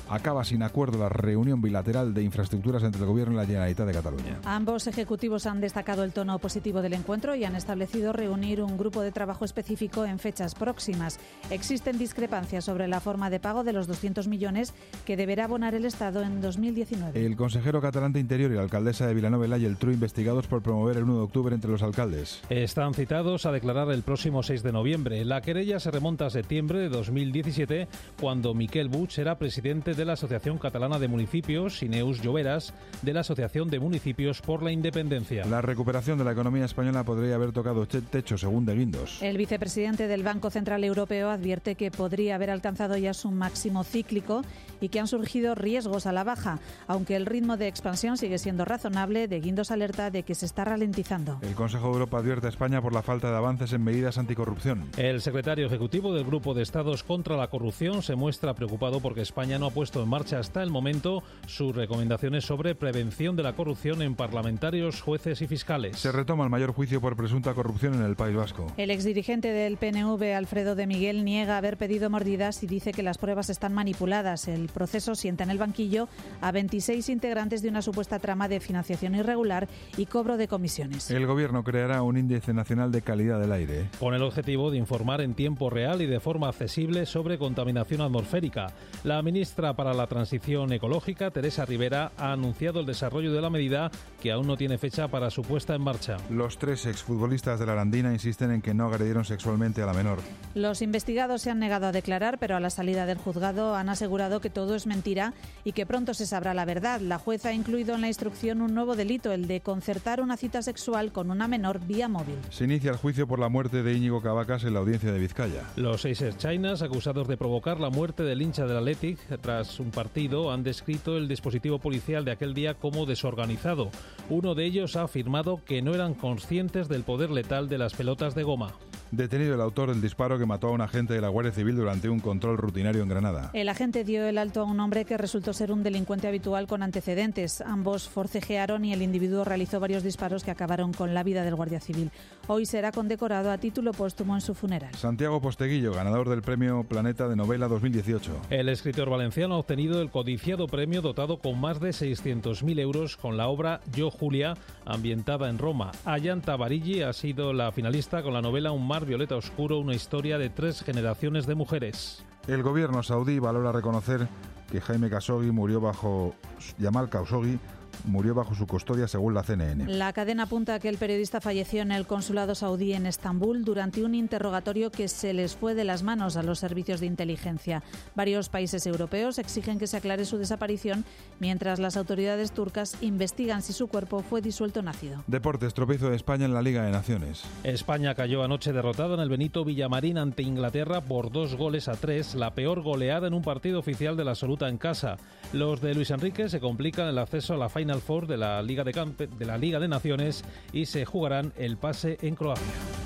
Acaba sin acuerdo la reunión bilateral de infraestructuras entre el Gobierno y la Generalitat de Cataluña. Ambos ejecutivos han destacado el tono positivo del encuentro y han establecido reunir un grupo de trabajo específico en fechas próximas. Existen discrepancias sobre la forma de pago de los doscientos millones que deberá abonar el Estado en dos mil diecinueve. El consejero catalán de Interior y la alcaldesa de Vilanova y Geltrú investigados por promover el uno de octubre entre los alcaldes. Están citados a declarar el próximo seis de noviembre. La querella se remonta a septiembre de dos mil diecisiete, cuando Miquel Buch era presidente de la Asociación Catalana de Municipios y Neus Lloveras de la Asociación de Municipios por la Independencia. La recuperación de la economía española podría haber tocado techo, según De Guindos. El vicepresidente del Banco Central Europeo advierte que podría haber alcanzado ya su máximo cíclico y que han surgido riesgos a la baja. Aunque el ritmo de expansión sigue siendo razonable, De Guindos alerta de que se está ralentizando. El Consejo de Europa advierte a España por la falta de avances en medidas anticorrupción. El secretario ejecutivo del Grupo de Estados contra la Corrupción se muestra preocupado porque España no ha puesto en marcha hasta el momento sus recomendaciones sobre prevención de la corrupción en parlamentarios, jueces y fiscales. Se retoma el mayor juicio por presunta corrupción en el País Vasco. El exdirigente del P N V, Alfredo de Miguel, niega haber pedido mordidas y dice que las pruebas están manipuladas. El proceso sienta en el banquillo a veintiséis integrantes de una supuesta trama de financiación irregular y cobro de comisiones. El Gobierno creará un índice nacional de calidad del aire. Con el objetivo de informar en tiempo real y de forma accesible sobre contaminación atmosférica. La ministra para la Transición Ecológica, Teresa Rivera, ha anunciado el desarrollo de la medida, que aún no tiene fecha para su puesta en marcha. Los tres exfutbolistas de la Arandina insisten en que no agredieron sexualmente a la menor. Los investigados se han negado a declarar, pero a la salida del juzgado han asegurado que todo es mentira y que pronto se sabrá la verdad. La jueza ha incluido en la instrucción un nuevo delito, el de concertar una cita sexual con una menor vía móvil. Se inicia el juicio por la muerte de Íñigo Cavacas en la audiencia de Vizcaya. Los seis Chinas, acusados de provocar la muerte del hincha del Athletic tras un partido, han descrito el dispositivo policial de aquel día como desorganizado. Uno de ellos ha afirmado que no eran conscientes del poder letal de las pelotas de goma. Detenido el autor del disparo que mató a un agente de la Guardia Civil durante un control rutinario en Granada. El agente dio el alto a un hombre que resultó ser un delincuente habitual con antecedentes. Ambos forcejearon y el individuo realizó varios disparos que acabaron con la vida del Guardia Civil. Hoy será condecorado a título póstumo en su funeral. Santiago Posteguillo, ganador del Premio Planeta de Novela dos mil dieciocho. El escritor valenciano ha obtenido el codiciado premio dotado con más de seiscientos mil euros con la obra Yo, Julia, ambientada en Roma. Ayanta Barigi ha sido la finalista con la novela Un mar violeta oscuro, una historia de tres generaciones de mujeres. El gobierno saudí valora reconocer que Jaime Khashoggi murió bajo Jamal Khashoggi murió bajo su custodia, según la C N N. La cadena apunta a que el periodista falleció en el consulado saudí en Estambul durante un interrogatorio que se les fue de las manos a los servicios de inteligencia. Varios países europeos exigen que se aclare su desaparición, mientras las autoridades turcas investigan si su cuerpo fue disuelto en ácido. Deportes, tropiezo de España en la Liga de Naciones. España cayó anoche derrotada en el Benito Villamarín ante Inglaterra por dos goles a tres, la peor goleada en un partido oficial de la absoluta en casa. Los de Luis Enrique se complican el acceso a la Final Four de la Liga de, Campe, de la Liga de Naciones y se jugarán el pase en Croacia.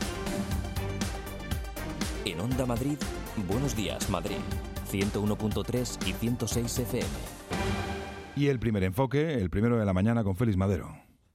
En Onda Madrid, Buenos Días Madrid, ciento uno punto tres y ciento seis F M. Y el primer enfoque, el primero de la mañana con Félix Madero.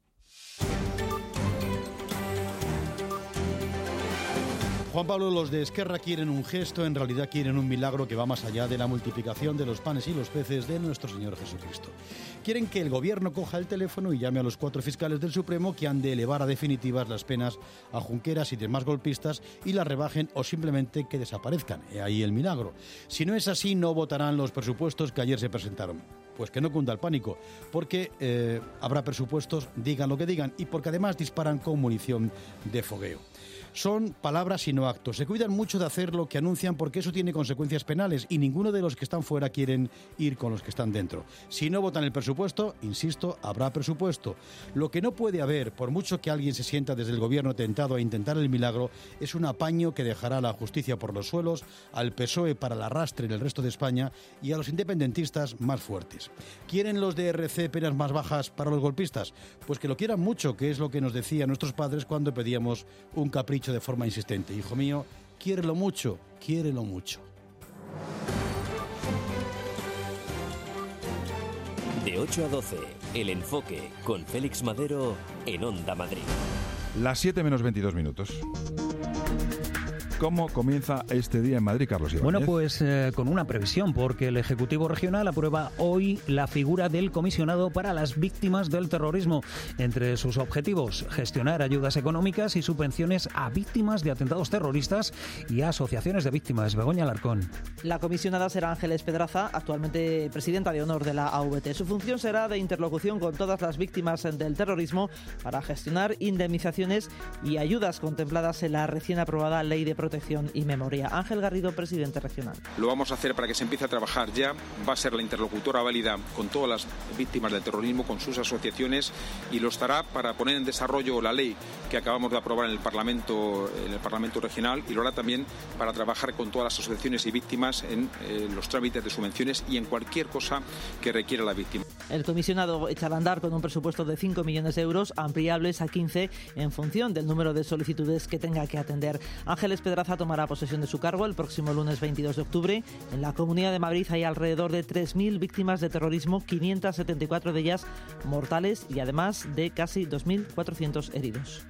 Juan Pablo, los de Esquerra quieren un gesto, en realidad quieren un milagro que va más allá de la multiplicación de los panes y los peces de nuestro Señor Jesucristo. Quieren que el gobierno coja el teléfono y llame a los cuatro fiscales del Supremo que han de elevar a definitivas las penas a Junqueras y demás golpistas y las rebajen o simplemente que desaparezcan. He ahí el milagro. Si no es así, no votarán los presupuestos que ayer se presentaron. Pues que no cunda el pánico, porque eh, habrá presupuestos, digan lo que digan, y porque además disparan con munición de fogueo. Son palabras y no actos. Se cuidan mucho de hacer lo que anuncian porque eso tiene consecuencias penales y ninguno de los que están fuera quieren ir con los que están dentro. Si no votan el presupuesto, insisto, habrá presupuesto. Lo que no puede haber, por mucho que alguien se sienta desde el gobierno tentado a intentar el milagro, es un apaño que dejará a la justicia por los suelos, al P S O E para el arrastre en el resto de España y a los independentistas más fuertes. ¿Quieren los de R C penas más bajas para los golpistas? Pues que lo quieran mucho, que es lo que nos decían nuestros padres cuando pedíamos un capricho de forma insistente. Hijo mío, quiérelo mucho, quiérelo mucho. De ocho a doce, El Enfoque con Félix Madero en Onda Madrid. Las siete menos veintidós minutos. ¿Cómo comienza este día en Madrid, Carlos Ibáñez? Bueno, pues eh, con una previsión, porque el Ejecutivo Regional aprueba hoy la figura del comisionado para las víctimas del terrorismo. Entre sus objetivos, gestionar ayudas económicas y subvenciones a víctimas de atentados terroristas y a asociaciones de víctimas. Begoña Alarcón. La comisionada será Ángeles Pedraza, actualmente presidenta de honor de la A V T. Su función será de interlocución con todas las víctimas del terrorismo para gestionar indemnizaciones y ayudas contempladas en la recién aprobada Ley de Protección y Memoria. Ángel Garrido, presidente regional. Lo vamos a hacer para que se empiece a trabajar ya. Va a ser la interlocutora válida con todas las víctimas del terrorismo, con sus asociaciones, y lo estará para poner en desarrollo la ley que acabamos de aprobar en el Parlamento, en el Parlamento regional, y lo hará también para trabajar con todas las asociaciones y víctimas en eh, los trámites de subvenciones y en cualquier cosa que requiera la víctima. El comisionado echará a andar con un presupuesto de cinco millones de euros, ampliables a quince en función del número de solicitudes que tenga que atender. Ángeles Pedraza tomará posesión de su cargo el próximo lunes veintidós de octubre. En la Comunidad de Madrid hay alrededor de tres mil víctimas de terrorismo, quinientas setenta y cuatro de ellas mortales y además de casi dos mil cuatrocientos heridos.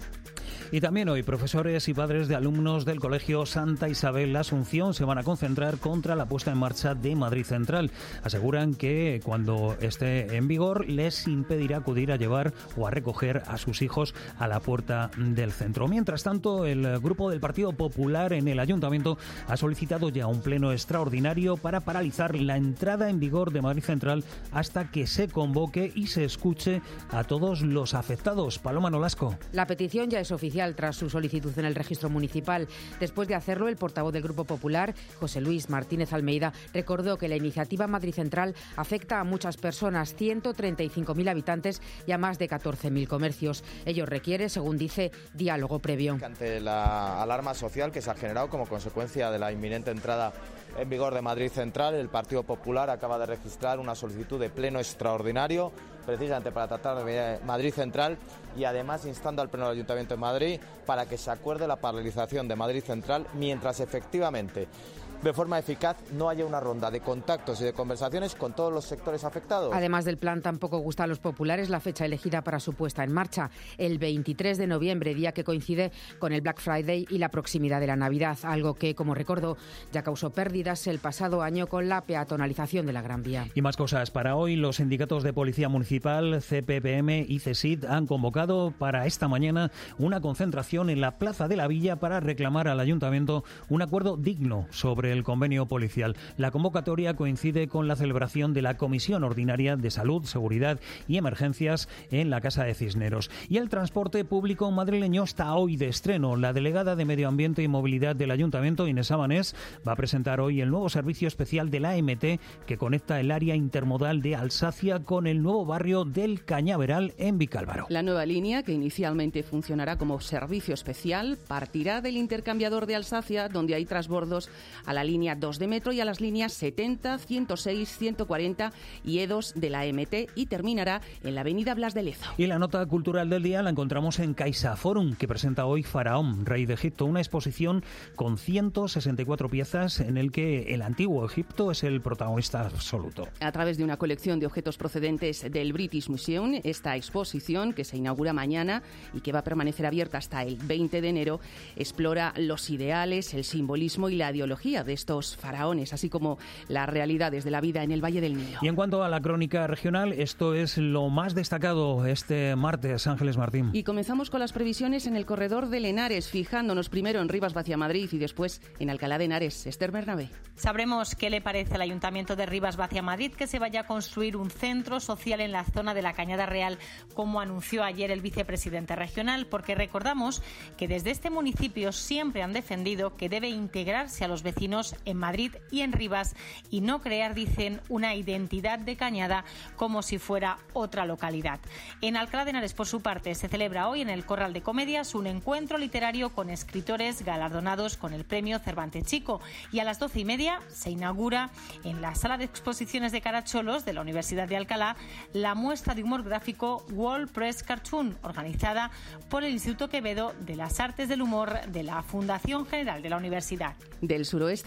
Y también hoy profesores y padres de alumnos del Colegio Santa Isabel La Asunción se van a concentrar contra la puesta en marcha de Madrid Central. Aseguran que cuando esté en vigor les impedirá acudir a llevar o a recoger a sus hijos a la puerta del centro. Mientras tanto, el grupo del Partido Popular en el Ayuntamiento ha solicitado ya un pleno extraordinario para paralizar la entrada en vigor de Madrid Central hasta que se convoque y se escuche a todos los afectados. Paloma Nolasco. La petición ya es oficial tras su solicitud en el registro municipal. Después de hacerlo, el portavoz del Grupo Popular, José Luis Martínez Almeida, recordó que la iniciativa Madrid Central afecta a muchas personas, ciento treinta y cinco mil habitantes y a más de catorce mil comercios. Ello requiere, según dice, diálogo previo. Ante la alarma social que se ha generado como consecuencia de la inminente entrada en vigor de Madrid Central, el Partido Popular acaba de registrar una solicitud de pleno extraordinario precisamente para tratar de Madrid Central y además instando al Pleno del Ayuntamiento de Madrid para que se acuerde la paralización de Madrid Central mientras efectivamente de forma eficaz no haya una ronda de contactos y de conversaciones con todos los sectores afectados. Además del plan, tampoco gusta a los populares la fecha elegida para su puesta en marcha, el veintitrés de noviembre, día que coincide con el Black Friday y la proximidad de la Navidad, algo que, como recordó, ya causó pérdidas el pasado año con la peatonalización de la Gran Vía. Y más cosas. Para hoy, los sindicatos de Policía Municipal, C P P M y C S I D han convocado para esta mañana una concentración en la Plaza de la Villa para reclamar al Ayuntamiento un acuerdo digno sobre el convenio policial. La convocatoria coincide con la celebración de la Comisión Ordinaria de Salud, Seguridad y Emergencias en la Casa de Cisneros. Y el transporte público madrileño está hoy de estreno. La delegada de Medio Ambiente y Movilidad del Ayuntamiento, Inés Abanés, va a presentar hoy el nuevo servicio especial de la A M T que conecta el área intermodal de Alsacia con el nuevo barrio del Cañaveral en Vicálvaro. La nueva línea, que inicialmente funcionará como servicio especial, partirá del intercambiador de Alsacia, donde hay transbordos a la línea dos de metro y a las líneas setenta, ciento seis, ciento cuarenta y E dos de la A M T y terminará en la avenida Blas de Lezo. Y la nota cultural del día la encontramos en Caixa Forum, que presenta hoy Faraón, rey de Egipto, una exposición con ciento sesenta y cuatro piezas en el que el antiguo Egipto es el protagonista absoluto. A través de una colección de objetos procedentes del British Museum, esta exposición, que se inaugura mañana y que va a permanecer abierta hasta el veinte de enero, explora los ideales, el simbolismo y la ideología de estos faraones, así como las realidades de la vida en el Valle del Nilo. Y en cuanto a la crónica regional, esto es lo más destacado este martes. Ángeles Martín. Y comenzamos con las previsiones en el corredor del Henares, fijándonos primero en Rivas Vacia Madrid y después en Alcalá de Henares. Esther Bernabé. Sabremos qué le parece al Ayuntamiento de Rivas Vacia Madrid que se vaya a construir un centro social en la zona de la Cañada Real, como anunció ayer el vicepresidente regional, porque recordamos que desde este municipio siempre han defendido que debe integrarse a los vecinos en Madrid y en Rivas y no crear, dicen, una identidad de Cañada como si fuera otra localidad. En Alcalá de Henares, por su parte, se celebra hoy en el Corral de Comedias un encuentro literario con escritores galardonados con el premio Cervantes Chico, y a las doce y media se inaugura en la sala de exposiciones de Caracholos de la Universidad de Alcalá la muestra de humor gráfico World Press Cartoon, organizada por el Instituto Quevedo de las Artes del Humor de la Fundación General de la Universidad. Del suroeste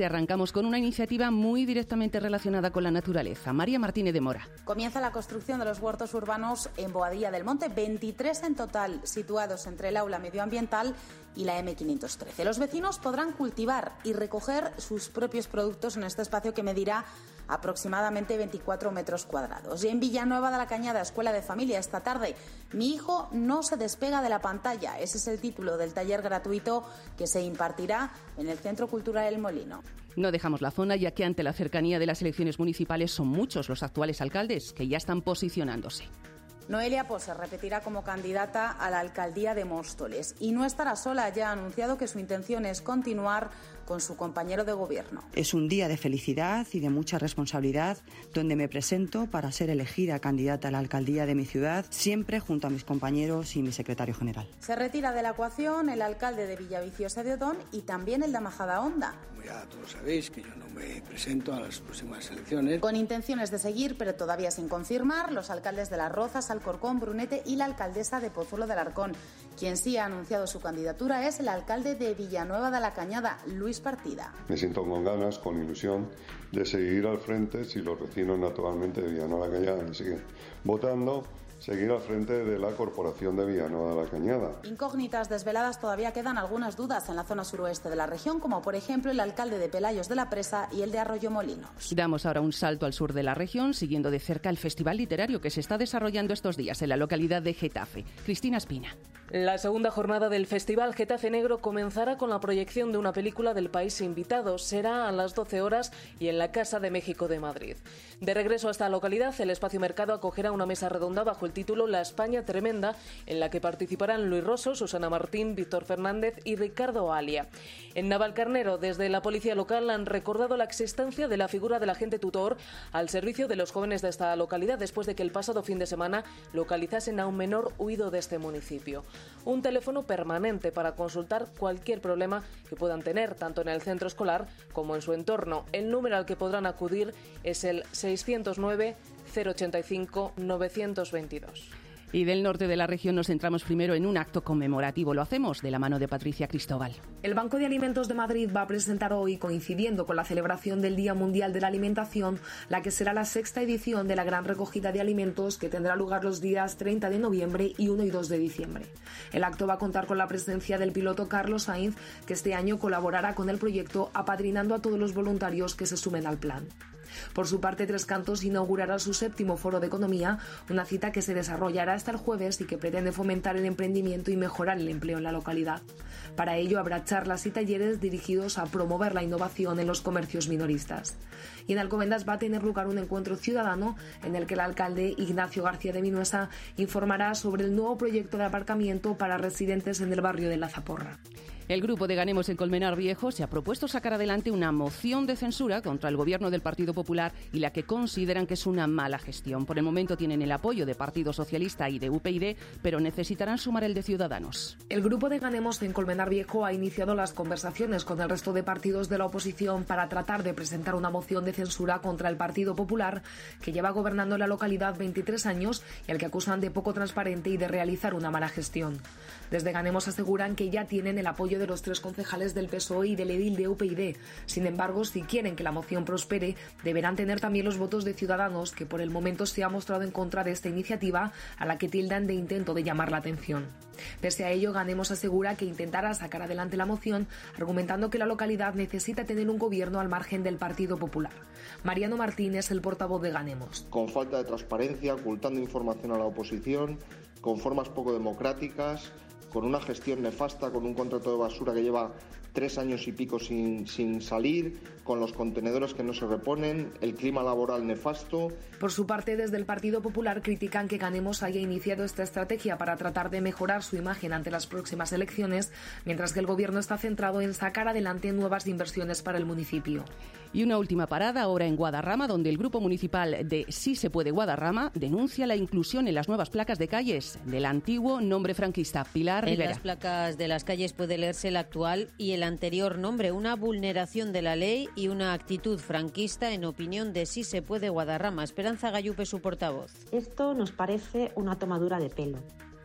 este arrancamos con una iniciativa muy directamente relacionada con la naturaleza. María Martínez de Mora. Comienza la construcción de los huertos urbanos en Boadilla del Monte, veintitrés en total, situados entre el aula medioambiental y la eme quinientos trece. Los vecinos podrán cultivar y recoger sus propios productos en este espacio que medirá aproximadamente veinticuatro metros cuadrados. Y en Villanueva de la Cañada, Escuela de Familia, esta tarde, mi hijo no se despega de la pantalla. Ese es el título del taller gratuito que se impartirá en el Centro Cultural El Molino. No dejamos la zona, ya que ante la cercanía de las elecciones municipales son muchos los actuales alcaldes que ya están posicionándose. Noelia Poser repetirá como candidata a la alcaldía de Móstoles y no estará sola. Ya ha anunciado que su intención es continuar con su compañero de gobierno. Es un día de felicidad y de mucha responsabilidad donde me presento para ser elegida candidata a la alcaldía de mi ciudad, siempre junto a mis compañeros y mi secretario general. Se retira de la ecuación el alcalde de Villaviciosa de Odón y también el de Majadahonda. Como ya todos sabéis que yo no me presento a las próximas elecciones. Con intenciones de seguir, pero todavía sin confirmar, los alcaldes de Las Rozas, Alcorcón, Brunete y la alcaldesa de Pozuelo de Alarcón. Quien sí ha anunciado su candidatura es el alcalde de Villanueva de la Cañada, Luis Partida. Me siento con ganas, con ilusión de seguir al frente, si los vecinos naturalmente de Villanueva de la Cañada me siguen votando, seguir al frente de la Corporación de Villanueva de la Cañada. Incógnitas desveladas, todavía quedan algunas dudas en la zona suroeste de la región, como por ejemplo el alcalde de Pelayos de la Presa y el de Arroyomolinos. Damos ahora un salto al sur de la región, siguiendo de cerca el festival literario que se está desarrollando estos días en la localidad de Getafe. Cristina Espina. La segunda jornada del Festival Getafe Negro comenzará con la proyección de una película del país invitado. Será a las doce horas y en la Casa de México de Madrid. De regreso a esta localidad, el Espacio Mercado acogerá una mesa redonda bajo el título La España Tremenda, en la que participarán Luis Rosso, Susana Martín, Víctor Fernández y Ricardo Alia. En Navalcarnero, desde la policía local han recordado la existencia de la figura del agente tutor al servicio de los jóvenes de esta localidad, después de que el pasado fin de semana localizasen a un menor huido de este municipio. Un teléfono permanente para consultar cualquier problema que puedan tener, tanto en el centro escolar como en su entorno. El número al que podrán acudir es el seiscientos nueve, cero ochenta y cinco, novecientos veintidós. Y del norte de la región nos centramos primero en un acto conmemorativo. Lo hacemos de la mano de Patricia Cristóbal. El Banco de Alimentos de Madrid va a presentar hoy, coincidiendo con la celebración del Día Mundial de la Alimentación, la que será la sexta edición de la gran recogida de alimentos que tendrá lugar los días treinta de noviembre y uno y dos de diciembre. El acto va a contar con la presencia del piloto Carlos Sainz, que este año colaborará con el proyecto apadrinando a todos los voluntarios que se sumen al plan. Por su parte, Tres Cantos inaugurará su séptimo Foro de Economía, una cita que se desarrollará hasta el jueves y que pretende fomentar el emprendimiento y mejorar el empleo en la localidad. Para ello habrá charlas y talleres dirigidos a promover la innovación en los comercios minoristas. Y en Alcobendas va a tener lugar un encuentro ciudadano en el que el alcalde Ignacio García de Minuesa informará sobre el nuevo proyecto de aparcamiento para residentes en el barrio de La Zaporra. El grupo de Ganemos en Colmenar Viejo se ha propuesto sacar adelante una moción de censura contra el gobierno del Partido Popular y la que consideran que es una mala gestión. Por el momento tienen el apoyo de Partido Socialista y de U P YD, pero necesitarán sumar el de Ciudadanos. El grupo de Ganemos en Colmenar Viejo ha iniciado las conversaciones con el resto de partidos de la oposición para tratar de presentar una moción de censura contra el Partido Popular, que lleva gobernando la localidad veintitrés años y al que acusan de poco transparente y de realizar una mala gestión. Desde Ganemos aseguran que ya tienen el apoyo de los tres concejales del P S O E y del edil de U P YD. Sin embargo, si quieren que la moción prospere, deberán tener también los votos de Ciudadanos, que por el momento se ha mostrado en contra de esta iniciativa, a la que tildan de intento de llamar la atención. Pese a ello, Ganemos asegura que intentará sacar adelante la moción, argumentando que la localidad necesita tener un gobierno al margen del Partido Popular. Mariano Martín es el portavoz de Ganemos. Con falta de transparencia, ocultando información a la oposición, con formas poco democráticas, con una gestión nefasta, con un contrato de basura que lleva tres años y pico sin, sin salir, con los contenedores que no se reponen, el clima laboral nefasto. Por su parte, desde el Partido Popular critican que Ganemos haya iniciado esta estrategia para tratar de mejorar su imagen ante las próximas elecciones, mientras que el Gobierno está centrado en sacar adelante nuevas inversiones para el municipio. Y una última parada ahora en Guadarrama, donde el Grupo Municipal de Sí se puede Guadarrama denuncia la inclusión en las nuevas placas de calles del antiguo nombre franquista. Pilar En Rivera. las placas de las calles puede leerse el actual y el anterior nombre, una vulneración de la ley y una actitud franquista, en opinión de Sí se puede Guadarrama. Esperanza Gallupe, su portavoz. Esto nos parece una tomadura de pelo.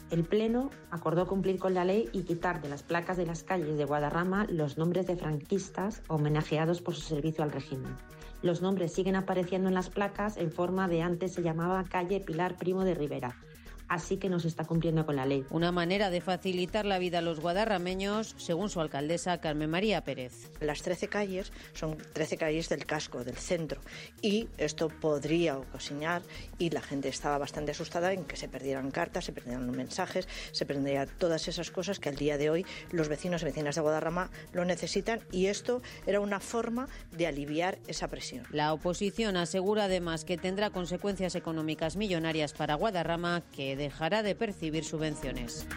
El Pleno acordó cumplir con la ley y quitar de las placas de las calles de Guadarrama los nombres de franquistas homenajeados por su servicio al régimen. Los nombres siguen apareciendo en las placas en forma de antes se llamaba calle Pilar Primo de Rivera. Así que no se está cumpliendo con la ley. Una manera de facilitar la vida a los guadarrameños, según su alcaldesa Carmen María Pérez. Las trece calles son trece calles del casco, del centro, y esto podría ocasionar, y la gente estaba bastante asustada en que se perdieran cartas, se perdieran mensajes, se perdieran todas esas cosas que al día de hoy los vecinos y vecinas de Guadarrama lo necesitan, y esto era una forma de aliviar esa presión. La oposición asegura además que tendrá consecuencias económicas millonarias para Guadarrama, que dejará de percibir subvenciones.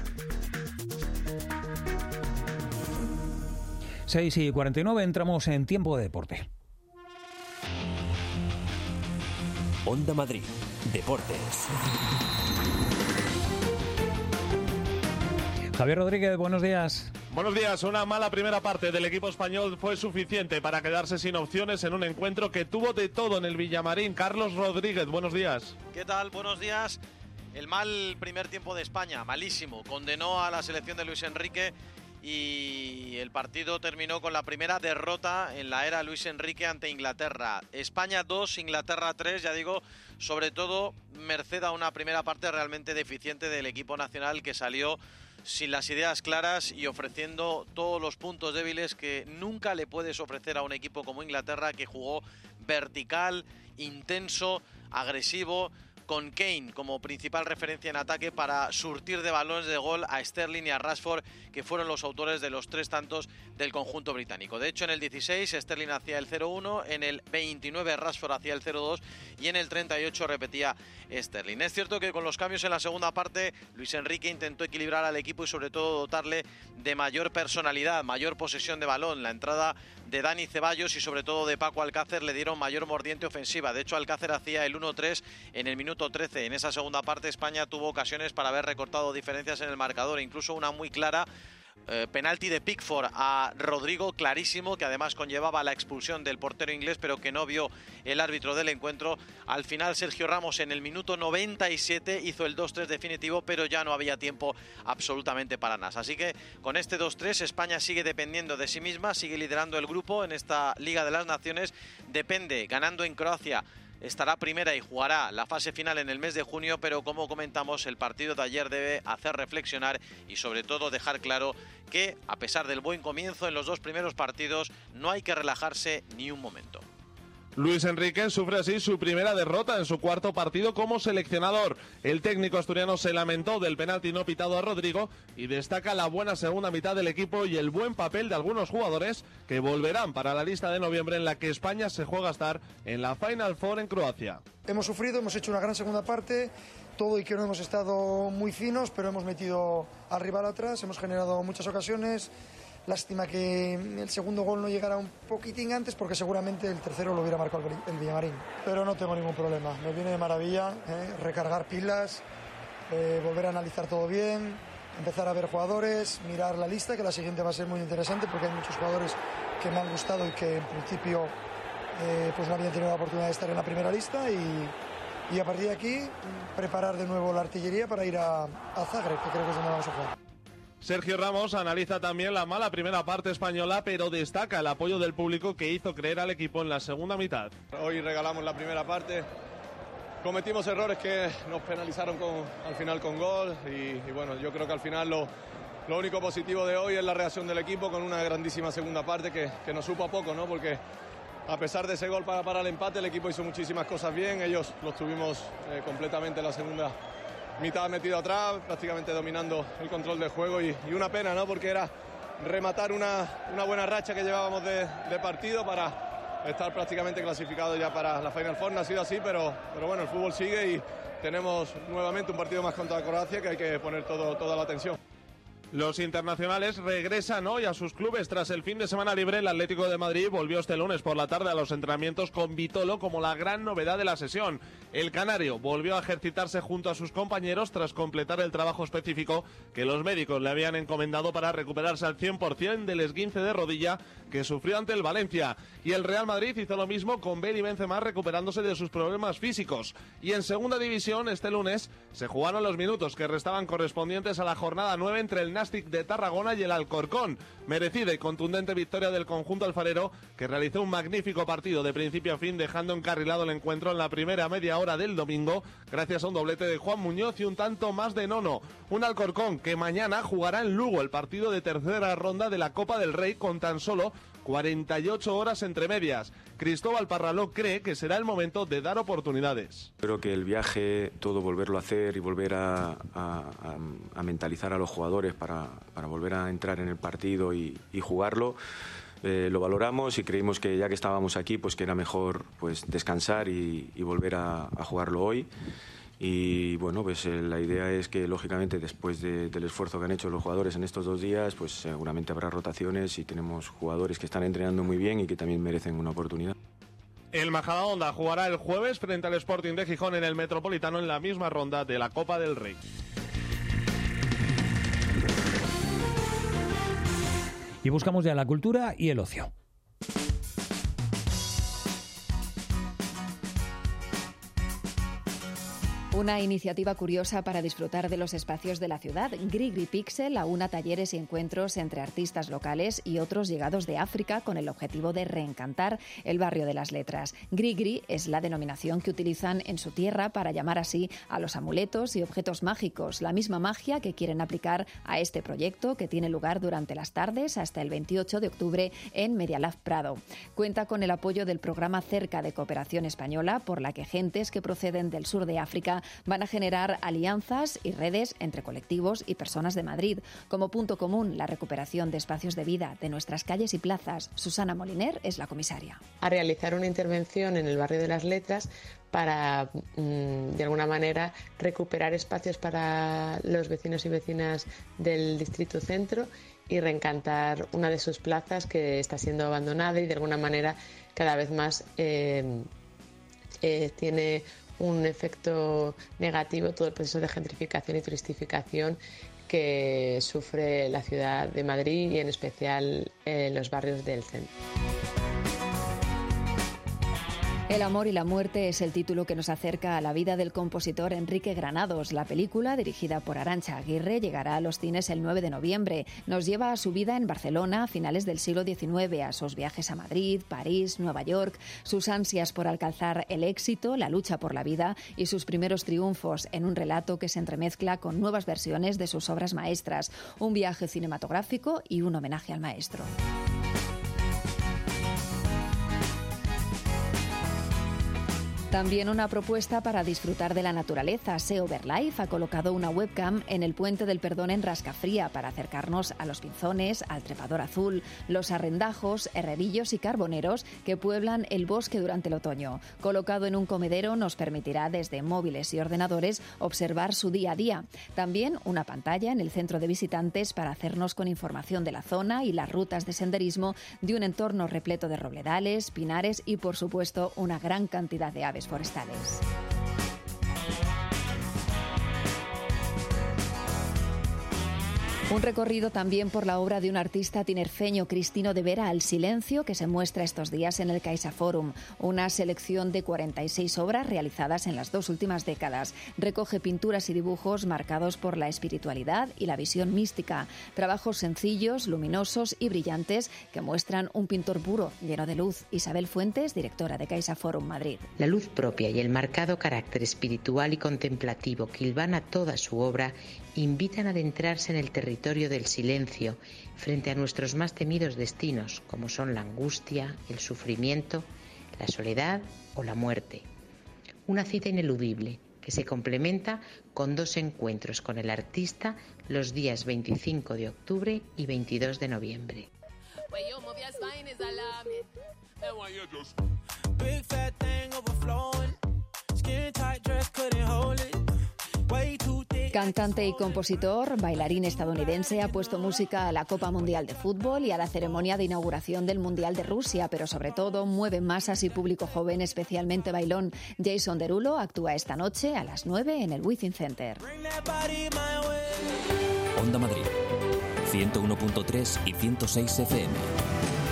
seis y cuarenta y nueve, entramos en tiempo de deporte. Onda Madrid, Deportes. Javier Rodríguez, buenos días. Buenos días. Una mala primera parte del equipo español fue suficiente para quedarse sin opciones en un encuentro que tuvo de todo en el Villamarín. Carlos Rodríguez, buenos días. ¿Qué tal? Buenos días. El mal primer tiempo de España, malísimo, condenó a la selección de Luis Enrique y el partido terminó con la primera derrota en la era Luis Enrique ante Inglaterra. España dos, Inglaterra tres, ya digo, sobre todo merced a una primera parte realmente deficiente del equipo nacional que salió sin las ideas claras y ofreciendo todos los puntos débiles que nunca le puedes ofrecer a un equipo como Inglaterra, que jugó vertical, intenso, agresivo, con Kane como principal referencia en ataque para surtir de balones de gol a Sterling y a Rashford, que fueron los autores de los tres tantos del conjunto británico. De hecho, en el dieciséis Sterling hacía el cero uno, en el veintinueve Rashford hacía el cero dos y en el treinta y ocho repetía Sterling. Es cierto que con los cambios en la segunda parte Luis Enrique intentó equilibrar al equipo y sobre todo dotarle de mayor personalidad, mayor posesión de balón. La entrada de Dani Ceballos y sobre todo de Paco Alcácer le dieron mayor mordiente ofensiva. De hecho, Alcácer hacía el uno tres en el minuto trece. En esa segunda parte España tuvo ocasiones para haber recortado diferencias en el marcador, incluso una muy clara. Eh, penalti de Pickford a Rodrigo, clarísimo, que además conllevaba la expulsión del portero inglés, pero que no vio el árbitro del encuentro. Al final Sergio Ramos en el minuto noventa y siete hizo el dos tres definitivo, pero ya no había tiempo absolutamente para nada. Así que con este dos tres España sigue dependiendo de sí misma, sigue liderando el grupo en esta Liga de las Naciones. Depende, ganando en Croacia estará primera y jugará la fase final en el mes de junio, pero como comentamos, el partido de ayer debe hacer reflexionar y sobre todo dejar claro que, a pesar del buen comienzo en los dos primeros partidos, no hay que relajarse ni un momento. Luis Enrique sufre así su primera derrota en su cuarto partido como seleccionador. El técnico asturiano se lamentó del penalti no pitado a Rodrigo y destaca la buena segunda mitad del equipo y el buen papel de algunos jugadores que volverán para la lista de noviembre en la que España se juega a estar en la Final Four en Croacia. Hemos sufrido, hemos hecho una gran segunda parte, todo y que no hemos estado muy finos, pero hemos metido al rival atrás, hemos generado muchas ocasiones. Lástima que el segundo gol no llegara un poquitín antes, porque seguramente el tercero lo hubiera marcado el Villamarín. Pero no tengo ningún problema, me viene de maravilla, ¿eh? recargar pilas, eh, volver a analizar todo bien, empezar a ver jugadores, mirar la lista, que la siguiente va a ser muy interesante porque hay muchos jugadores que me han gustado y que en principio eh, pues no habían tenido la oportunidad de estar en la primera lista, y, y a partir de aquí preparar de nuevo la artillería para ir a, a Zagreb, que creo que es donde vamos a jugar. Sergio Ramos analiza también la mala primera parte española, pero destaca el apoyo del público que hizo creer al equipo en la segunda mitad. Hoy regalamos la primera parte, cometimos errores que nos penalizaron con, al final con gol y, y bueno, yo creo que al final lo, lo único positivo de hoy es la reacción del equipo con una grandísima segunda parte que, que nos supo a poco, ¿no? Porque a pesar de ese gol para, para el empate, el equipo hizo muchísimas cosas bien, ellos los tuvimos eh, completamente en la segunda mitad metido atrás, prácticamente dominando el control del juego y, y una pena, ¿no? Porque era rematar una, una buena racha que llevábamos de, de partido para estar prácticamente clasificado ya para la Final Four. No ha sido así, pero, pero bueno, el fútbol sigue y tenemos nuevamente un partido más contra Croacia que hay que poner todo, toda la atención. Los internacionales regresan hoy a sus clubes tras el fin de semana libre. El Atlético de Madrid volvió este lunes por la tarde a los entrenamientos con Vitolo como la gran novedad de la sesión. El canario volvió a ejercitarse junto a sus compañeros tras completar el trabajo específico que los médicos le habían encomendado para recuperarse al cien por ciento del esguince de rodilla que sufrió ante el Valencia. Y el Real Madrid hizo lo mismo con Bale y Benzema recuperándose de sus problemas físicos. Y en segunda división este lunes se jugaron los minutos que restaban correspondientes a la jornada nueve entre el Nastic de Tarragona y el Alcorcón. Merecida y contundente victoria del conjunto alfarero, que realizó un magnífico partido de principio a fin, dejando encarrilado el encuentro en la primera media hora del domingo gracias a un doblete de Juan Muñoz y un tanto más de Nono. Un Alcorcón que mañana jugará en Lugo el partido de tercera ronda de la Copa del Rey con tan solo cuarenta y ocho horas entre medias. Cristóbal Parraló cree que será el momento de dar oportunidades. Creo que el viaje, todo volverlo a hacer y volver a, a, a, a mentalizar a los jugadores para, para volver a entrar en el partido y, y jugarlo, eh, lo valoramos y creímos que ya que estábamos aquí, pues que era mejor pues descansar y, y volver a, a jugarlo hoy. Y bueno, pues eh, la idea es que lógicamente después de, del esfuerzo que han hecho los jugadores en estos dos días, pues seguramente habrá rotaciones y tenemos jugadores que están entrenando muy bien y que también merecen una oportunidad. El Majadahonda jugará el jueves frente al Sporting de Gijón en el Metropolitano en la misma ronda de la Copa del Rey. Y buscamos ya la cultura y el ocio. Una iniciativa curiosa para disfrutar de los espacios de la ciudad. Grigri Pixel aúna talleres y encuentros entre artistas locales y otros llegados de África con el objetivo de reencantar el barrio de las letras. Grigri es la denominación que utilizan en su tierra para llamar así a los amuletos y objetos mágicos, la misma magia que quieren aplicar a este proyecto que tiene lugar durante las tardes hasta el veintiocho de octubre en Medialab Prado. Cuenta con el apoyo del programa Cerca de Cooperación Española, por la que gentes que proceden del sur de África van a generar alianzas y redes entre colectivos y personas de Madrid. Como punto común, la recuperación de espacios de vida de nuestras calles y plazas. Susana Moliner es la comisaria. A realizar una intervención en el barrio de las letras para, de alguna manera, recuperar espacios para los vecinos y vecinas del distrito centro y reencantar una de sus plazas que está siendo abandonada y, de alguna manera, cada vez más eh, eh, tiene un efecto negativo todo el proceso de gentrificación y turistificación que sufre la ciudad de Madrid y en especial en los barrios del centro. El amor y la muerte es el título que nos acerca a la vida del compositor Enrique Granados. La película, dirigida por Arantxa Aguirre, llegará a los cines el nueve de noviembre. Nos lleva a su vida en Barcelona a finales del siglo diecinueve, a sus viajes a Madrid, París, Nueva York, sus ansias por alcanzar el éxito, la lucha por la vida y sus primeros triunfos, en un relato que se entremezcla con nuevas versiones de sus obras maestras. Un viaje cinematográfico y un homenaje al maestro. También una propuesta para disfrutar de la naturaleza. Seoverlife ha colocado una webcam en el Puente del Perdón en Rascafría para acercarnos a los pinzones, al trepador azul, los arrendajos, herrerillos y carboneros que pueblan el bosque durante el otoño. Colocado en un comedero nos permitirá desde móviles y ordenadores observar su día a día. También una pantalla en el centro de visitantes para hacernos con información de la zona y las rutas de senderismo de un entorno repleto de robledales, pinares y, por supuesto, una gran cantidad de aves forestales. Un recorrido también por la obra de un artista tinerfeño, Cristino de Vera, Al Silencio, que se muestra estos días en el CaixaForum. Una selección de cuarenta y seis obras realizadas en las dos últimas décadas. Recoge pinturas y dibujos marcados por la espiritualidad y la visión mística. Trabajos sencillos, luminosos y brillantes que muestran un pintor puro, lleno de luz. Isabel Fuentes, directora de CaixaForum Madrid. La luz propia y el marcado carácter espiritual y contemplativo que hilvana toda su obra invitan a adentrarse en el territorio del silencio frente a nuestros más temidos destinos, como son la angustia, el sufrimiento, la soledad o la muerte. Una cita ineludible que se complementa con dos encuentros con el artista los días veinticinco de octubre y veintidós de noviembre. cantante y compositor, bailarín estadounidense, ha puesto música a la Copa Mundial de Fútbol y a la ceremonia de inauguración del Mundial de Rusia, pero sobre todo mueve masas y público joven, especialmente bailón. Jason Derulo actúa esta noche a las nueve en el Within Center. Onda Madrid, ciento uno punto tres y ciento seis F M.